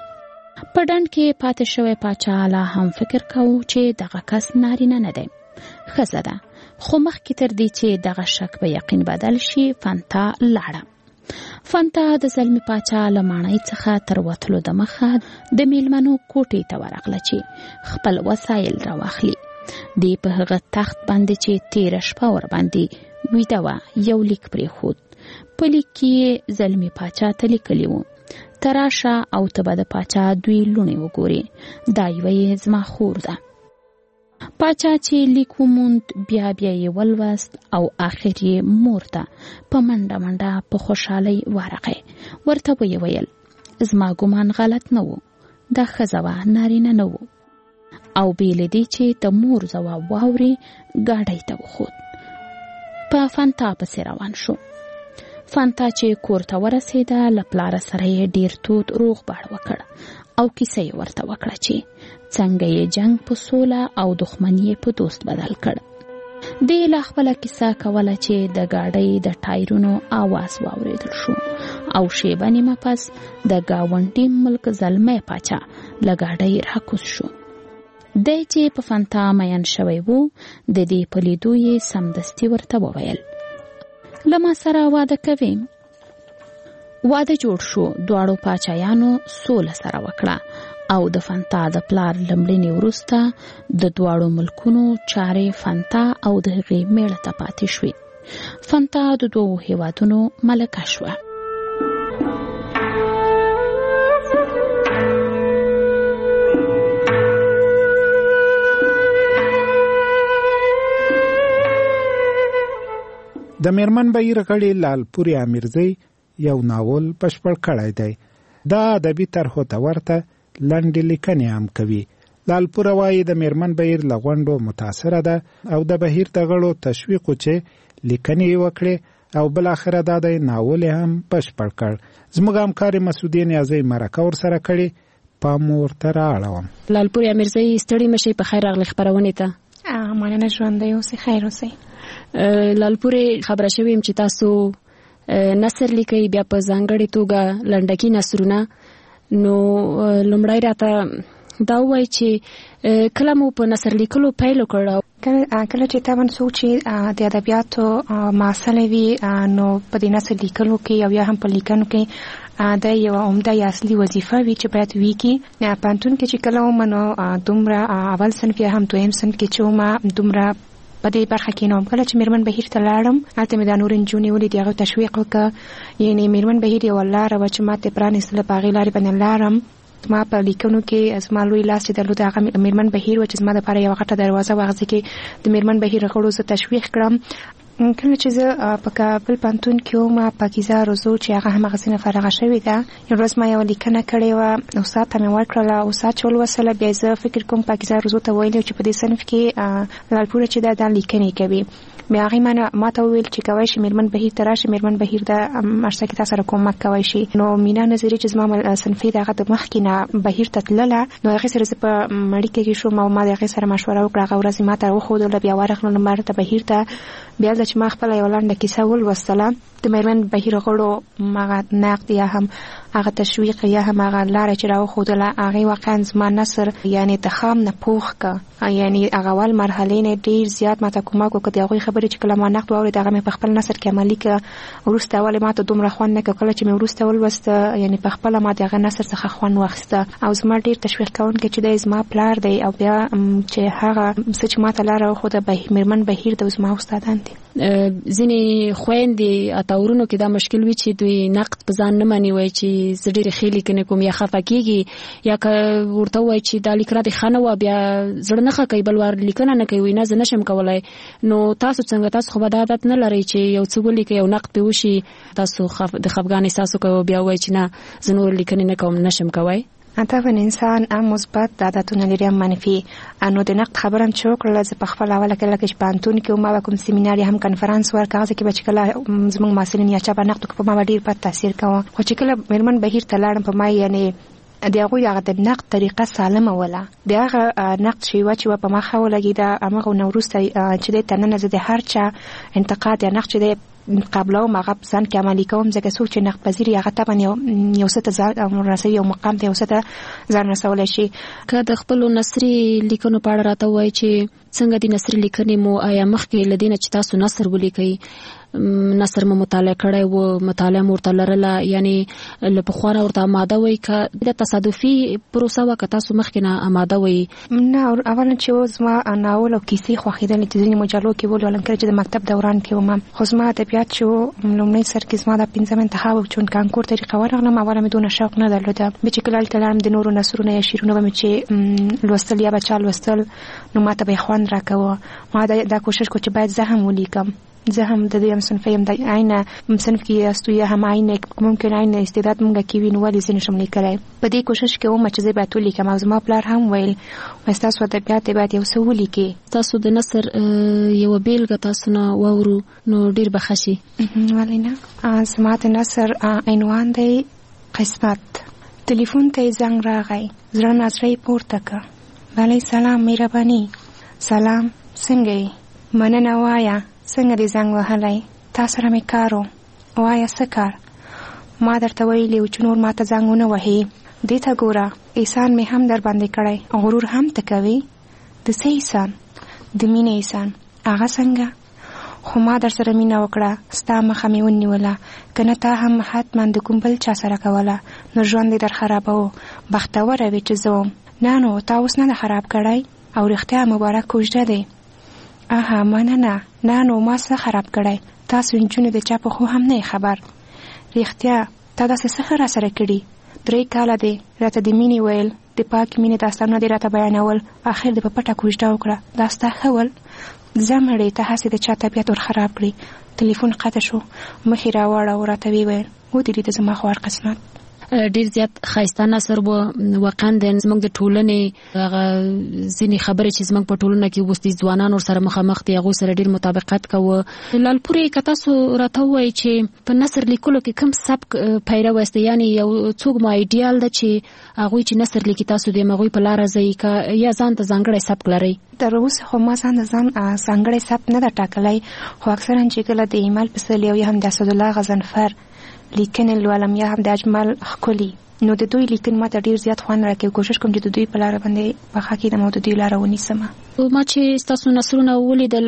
په ډنډ کې پاتې شوی پاچا لا هم فکر کوو چې دغه کس نارینه نه دی، ښځه ده، خو مخکې تر دې چې دغه شک به یقین بدل شي فنتا لاړه. فنتا د زلمی پاچا له ماڼۍ څخه تر وتلو د مخه د میلمنو کوټې ته ورغله چې خپل وسایل راواخلي. دی په هغه تخت باندې چې تیره شپه ور باندې ویده وه یو لیک پرېښود. په لیک کې زلمی پاچا ته لیکلي وو ته راشه او ته به د پاچا دوی لوڼې وګورې، دا یوه یې زما خور ده. پاچا چې لیک وموند بیا بیا یې ولوست او آخر یې مور ته په منډه منډه په خوشحالۍ ورغی. ورته ویې ویل زما ګمان غلط نه و، دا ښځه وه، نارینه نه و. او بې له دې چې د مور ځواب واوري ګاډۍ ته وخوت. په فنتا پسې روان شو. فنتا چې کور ته ورسېده له پلاره سره یې ډېر تود روغبړ وکړ او کیسه یې ورته وکړه چې څنګه یې جنگ په سوله او دښمني په دوست بدل کړ. دې لا خپله کیسه کوله چې د ګاډۍ د ټایرونو آواز واورېدل شو او شیبه نیمه پس د ګاونډي ملک زلمی پاچا له ګاډۍ راکوز شو. دی چې په فنتا مین شوی وو د دې په لیدو یې سمدستي ورته وویل له ما سره واده کوي. واده جوړ شو. دواړو پاچایانو سوله سره وکړه او د فنتا د پلار لمړنې وروسته د دواړو ملکونو چارې فنتا او د هغې میړه ته پاتې شوې. فنتا د دوو هیوادونو ملکه شوه. د میرمن بهیر غړي لالپورې امیرزی یو ناول بشپړ کړی دی. دا ادبي طرحو ته ورته لنډې لیکنې هم کوي. لالپوره وایي د میرمن بهیر له غونډو متاثره ده او د بهیر د غړو تشویق چې لیکنې یې وکړې او بالاخره دا د ناول هم بشپړ کړ. زموږ همکار مسعودي نیازی مرکه ورسره کړې، پام ورته رااړوم. لالپورې امیرزی ستړي مشئ، په خیر راغلئ خپرونې ته. مننه، ژوندی اوسئ، خیر اوسئ. لالپورې خبره شوې یم چې تاسو نثر لیکئ، بیا په ځانګړې توګه لنډکي نثرونه. نو لومړی راته دا ووایئ چې کله مو په نثر لیکلو پیل وکړ؟ کله چې طبعا څوک چې د ادبیاتو محصله وي نو په دې نثر لیکلو کې او یا هم په لیکنو کې دا یو عمده یا اصلي وظیفه وي چې باید وي کې. پوهنتون کې چې کله وم نو دومره اول صنف یا هم دویم صنف کې چې وم دومره په دې برخه کې نوم. کله چې میرمن بهیر ته لاړم هلته مې دا نور نجونې ولیدې، هغه تشویق وکړه. یعنې میرمن بهیر یوه لاره وه چې ما ته پرانیستله، په هغې لارې باندې لاړم ما په لیکنو کې زما لوی لاس چې درلود هغه میرمن بهیر و چې زما دپاره یوه غټه دروازه وغځي کې د میرمن بهیر غړو زه تشویق کړم. کله چې زه په کابل پوهنتون کې وم پاکیزه روزو چې هغه هماغسې نه فارغه شوې ده یو ورځ ما یوه لیکنه کړې وه استاد ته مې ورکړله استاد چې ولوستله بیا زه فکر کوم پاکیزه روزو ته ویلي چې په دې صنف کې لالپوره چې ده دا لیکنې کوي. بیا هغې ما ما ته وویل چې کوی شي میرمن بهیر ته راشي میرمن بهیر د اشته کې تا سره کومک کوی شي. نو مینا نظري چې زما صنفي د هغه د مخکې نه بهیر ته تلله نو هغې سره زه په اړیکه کې شوم او ما د هغې سره مشوره وکړه. هغه ورځ ما ته وښودله بیا ورغلم ما ته بهیر ته بیا چې ما خپله یوه لنډه کیسه ولوستله د میرمن بهیر غړو هغه نقد یا هم هغه تشویق یا هم هغه لاره چې راوښودله هغې واقعا زما نثر یعنې د خام نه پوخ که یعنې هغه اول مرحلې نه ډېر زیات ما ته کومک وکړه. د هغوی خبرې چې کله ما نقد واورېد هغه مې په خپل نثر کې عملي کړه. وروسته ولې ما ته دومره خوند نه کړه کله چې مې وروسته ولوسته یعنې په خپله ما د هغه نثر څخه خوند واخیسته او زما ډېر تشویق کوونکی چې دی زما پلار دی او بیا چې هغه څه چې ما ته لاره وښوده میرمن بهیر د زما استادان دي. ځینې خویندې اتاورونو کې دا مشکل وي چې دوی نقد په ځان نه مني وایي چې زه ډېرې ښې لیکنې کوم یا خفه کېږي یا که ورته ووایي چې دا لیک راته ښه نه وه بیا زړه نه ښه کوي بل وار لیکنه نه کوي وایي نه زه نشم کولی. نو تاسو څنګه تاسو خو به دا عادت نه لرئ چې یو څه ولیکئ یو نقد پرې وشي تاسو د خفګان احساس وکړئ او بیا ووایي چې نه زه نور لیکنې نه کوم نشم کوی؟ طبعا انسان هم مثبت عادتونه لري هم منفي. نو د نقد خبره هم چې وکړله زه په خپله اوله کله کې چې پوهنتون کې وم ما به کوم سیمینار یا هم کنفرانس ورکړه هغه ځای کې به چې کله زموږ محصلین یا چا به نقد وکړه په ما به ډېر بد تاثیر کوه. خو چې کله میرمن بهیر ته لاړم په ما یعنې د هغوی هغه د نقد طریقه سالمه وله د هغه نقد چې وه چې وه په ما ښه ولګېده هماغه نه وروسته چې دی تر ننه زه د هر چا انتقاد یا نقد چې دی قبلوم هغه په ځان کې عملي کوم ځکه څوک چې نقد پذیر هغه طبعا یو یو څه ته ځان رسوي یو مقام ته یو څه ته ځان رسولی شي. که د خپلو نثري لیکنو په اړه راته ووایي چې څنګه دي نثري لیکنې مو آیا مخکې له دې نه چې تاسو نثر ولیکئ نثر مو مطالعه کړی و مطالعه مو ورته لرله یعنې له پخوا نه ورته اماده وئ که د تصادفي پروسه وه که تاسو مخکې نه اماده وئ؟ نه اولا چې و زما ناول او کیسې خوښېدلې چې ځینې مجلو کې ولولم کله چې د مکتب دوران کې وم خو زما ادبیات چې و لومړی سر کې زما دا پنځم انتخاب و چې کانکور طریقه ورغلم اوله مې دونه شوق نه درلوده. بیا چې کله هلته لاړم د نورو نثرونه یا شعرونه به مې چې لوستل یا به چا لوستل نو ما ته به یې خوند راکوه. ما دا کوشش کو چې باید زه هم ولیکم زه هم د دې هم صنف یم د عین صنف کې یاستو یا هم عین ممکن عین استعداد مونږ کې وي نو ولې زه نشم لیکلی. په دې کوشش کې وم چې زه باید ولیکم او زما پلار هم ویل ستاسو ادبیات باید یو څه ولیکې. تاسو د نثر یوه بیلګه تاسو نه واورو نو ډېر به ښه شي. ولې نه زما د نثر عنوان دی قسمت. تلیفون ته یې زنګ راغی زړه نظره یې پورته کړه بلې سلام مهرباني. سلام څنګه یې؟ مننه وایه څنګه دې زنګ وهلی؟ تا سره مې کار و وایه څه کار؟ ما درته ویلي و چې نور ما ته زنګ ونه وهې. دې ته ګوره احسان مې هم در باندې کړی غرور هم ته کوې. د څه احسان؟ د مینې احسان. هغه څنګه؟ خو ما در سره مینه وکړه ستا مخه مې ونیوله که نه تا هم حتما د کوم بل چا سره کوله نو ژوند دې در خرابوه. بختوره وې چې زه وم. نه نو تا اوس نه ده خراب کړی او رښتیا مبارک کوژده دی. آها مننه نه نو ما څه خراب کړی؟ تاسو نجونې د چا په خو هم نه خبر. رښتیا تا داسې څه ښه راسره کړي؟ درې کاله دی راته د مینې ویل د پاکې مینې داستانونه دې راته بیانول اخر دې په پټه کوژده وکړه. دا ستا ښه ول؟ ځه مړې ته هسې د چا طبیعت ور خراب کړي. تلیفون قطع شو مخې راواړه راته ویې ویل ودرېده زما خوار قسمت. ډیر زیات ښایسته نثر و واقعا د زموږ د ټولنې هغه ځینې خبرې چې زموږ په ټولنه کې اوس د ځوانانو سره مخامخ دي هغوی سره ډیر مطابقت کوه. لالپورې که تاسو راته ووایئ چې په نثر لیکلو کې کوم سبک پیرو یاست یعنې یو څوک مو ایډیال ده چې هغوی چې نثر لیکي تاسو د هغوی په لاره ځئ که یا ځان ته ځانګړی سبک لرئ؟ تر اوسه خو ما ځان د ځان ځانګړی سبک نه ده ټاکلی خو اکثرا چې کله د ایمل پسرلي او یا هم د اسدالله غضنفر لیکنې لولم یا هم د اجمل ښکلي نو د دوی لیکن ما ته ډیر زیات خوند راکوي. کوشش کوم چې د دوی په لاره باندې پخه کېدم او د دوی لاره ونیسم. ما چې ستاسو نثرونه ولیدل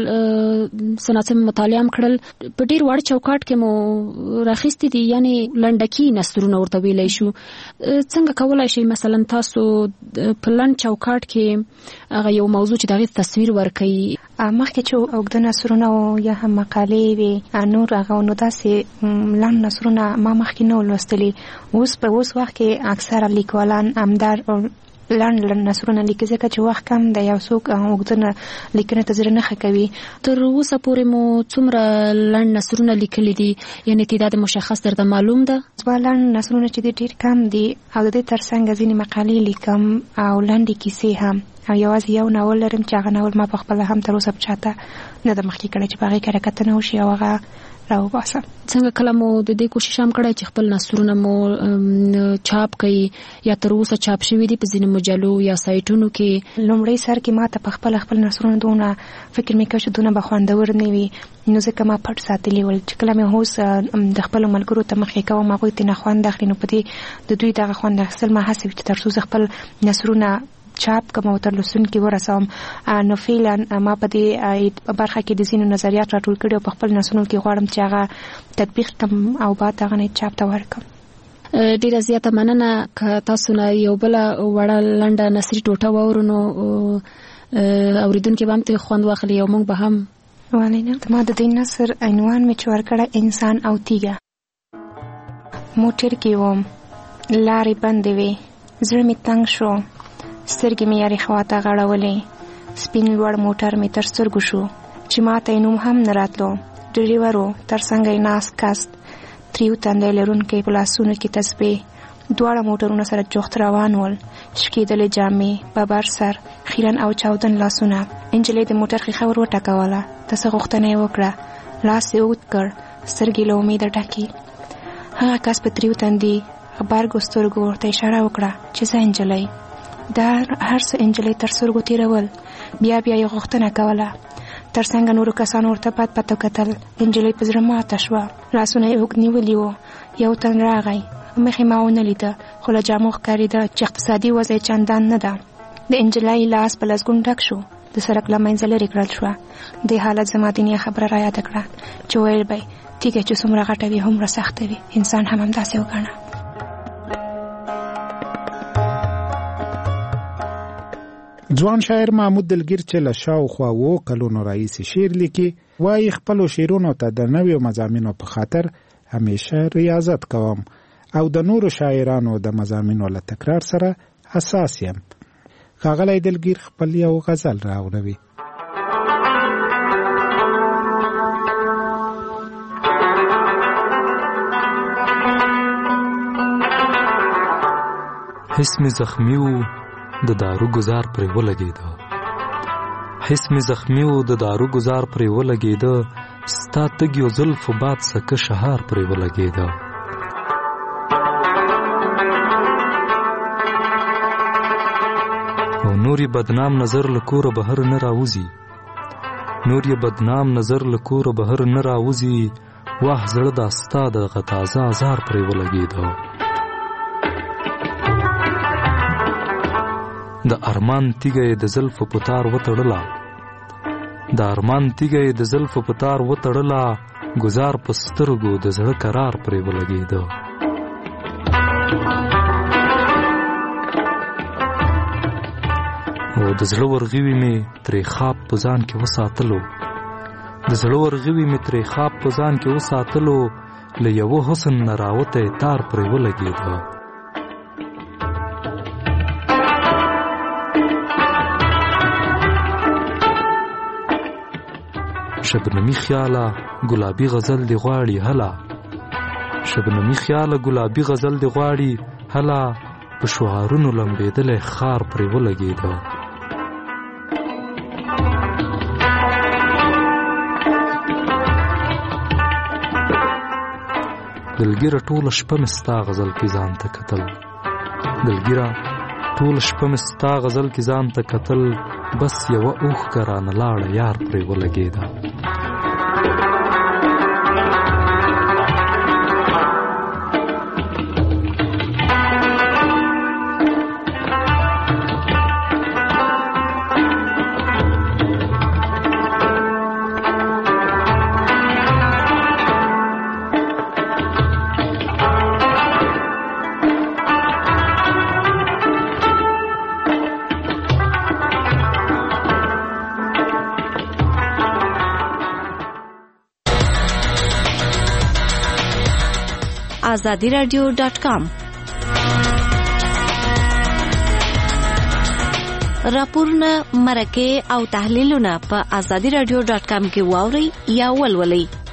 څه ناڅه مطالعه هم کړل په ډیر وړ چوکاټ کې مو راخیستي دي یعنې لنډکي نثرونه ورته ویلی شو. څنګه کولی شئ مثلا تاسو په لنډ چوکاټ کې هغه یو موضوع چې د هغې تصویر ورکوي مخکې چې اوږده نثرونه او یا هم مقالې وې نور هغه نو داسې لنډ نثرونه ما مخکې نه ولوستلي. اوس په اوس وخت کې کې اکثره لیکوالان امدار او لنډ لنډ نثرونه لیکي ځکه چې وخت کم د یو څوک اوږده لیکنه ته زړه نه ښه کوي. تر اوسه پورې مو څومره لنډ نثرونه لیکلي دي؟ یعنې تعداد مشخص درته معلوم ده؟ زما لنډ نثرونه چې دي ډېر کم دي او د دې ترڅنګ ځینې مقالې لیکم او لنډې کیسې هم او یوازې یو ناول لرم چې هغه ناول ما په خپله هم تر اوسه چاته نه ده مخکې کړی چې په هغې کې حرکتونه وشي او هغه راوباسم. څنګه کله مو د دې کوشش هم کړی چې خپل نثرونه مو چاپ کړئ یا تر اوسه چاپ شوي دي په ځینې مجلو یا سایټونو کې؟ لومړی سر کې ما ته په خپله خپل نثرونه دونه فکر مې کوي چې دونه به خوندور نه وي نو ځکه ما پټ ساتلي ول چې کله مې اوس د خپلو ملګرو ته مخې کوم هغوی ترې نه خوند اخلي نو په دې د دوی دغه خوند اخیستل ما هڅوي چې تر څو زه خپل نثرونه چاپ کوم او تر لوستونکي ورسوم. نو فعلا ما په دې برخه کې د ځینو نظریات راټول کړي او په خپل نثرونو کې غواړم چې هغه تطبیق کړم او بعد هغه نه چاپ ته ورکړم. ډیره زیاته مننه که تاسو نه یو بله وړه لنډه نثري ټوټه واورو نو اورېدونکي به هم ترې خوند واخلي او موږ به هم. ولې نه. ما د دې نثر عنوان مې چې ورکړی انسان او تیږه. موټر کې وم، لارې بندې وې، زړه مې تنګ شو، سترګې مې یارې خواته غړولې، سپین لوړ موټر مې تر سترګو شو چې ما ته یې نوم هم نه راتلو. ډریور و، تر څنګه یې ناست کس، تریو تندی لرونکی، په لاسونو کې تسبیح، دواړه موټرونه سره جوخت روان ول، شکېدلې جامې، ببر سر، خیرن او چاودن لاسونه. نجلۍ د موټر ښیښه ور وټکوله، د څه غوښتنه یې وکړه، لاس یې اوږد کړ، سترګې له امیده ډکې. هغه کس په تریو تندي غبرګو سترګو ورته اشاره وکړه چې زه نجلۍ. دا هر څه نجلۍ تر سترګو تېرول، بیا بیا یې غوښتنه کوله. تر څنګه نورو کسانو ورته پت پت وکتل. نجلۍ په زړه ماته شوه، لاسونه یې اوږد نیولي وو. یو تن راغی، مخې ما ونه لیده خو له جامو ښکارېده چې اقتصادي وضع یې چندان نه ده. د نجلۍ لاس په لسګون ډک شو، د سړک له منځه لرې کړل شوه. دې حالت زما دیني خبره را یاده کړه چې ویل به تیږه چې څومره غټه وي هومره سخته وي، انسان هم همداسې وګڼه. ځوان شاعر محمود دلګیر چې له شاوخوا اووه کلونو راهیسې شعر لیکي وایي خپلو شعرونو ته د نویو مضامینو په خاطر همیشه ریاضت کوم او د نورو شاعرانو د مضامینو له تکرار سره حساس یم. ښاغلی دلګیر خپل یو غزل راوړوي. حس می زخمی و د دارو گزار پرې ولګېده، حس می زخمی و د دارو گزار پرې ولګېده، ستا تګ یو زلف باد سکه شهار پرې ولګېده. او نور یې بدنام نظر له کوره بهر نه راوځي، نور یې بدنام نظر له کوره بهر نه راوځي، واه زړه دا ستا دغه تازه ازار پرې ولګېده. د ارمان تیګه یې د زلفو په تار وتړله، د ارمان تیګه یې د زلفو په تار وتړله، ګزار په سترګو د زړه قرار پرې ولګېده. او د زړه ورغوي مې ترې خواب په ځان کې وساتلو، د زړه ورغوي مې ترې خواب په ځان کې وساتلو، له یوه حسن نه راوتی تار پرې ولګېده. شبنمی خیاله گلابی غزل دی غواړي هلا، شبنمی خیاله گلابی غزل دی غواړي هلا، په شعارونو لمبېدلی خار پرې ولګېده. دلګیره ټوله شپه مې ستا غزل کې ځان ته کتل، دلګیره ټوله شپه مې ستا غزل کې ځان ته کتل، بس یوه اوښکه رانه لاړه یار پرې ولګېده. azadi radio dot com راپورونه، مرکې او تحلیلونه په آزادي رادیو ډاټ کام کې واورئ یا ولولئ.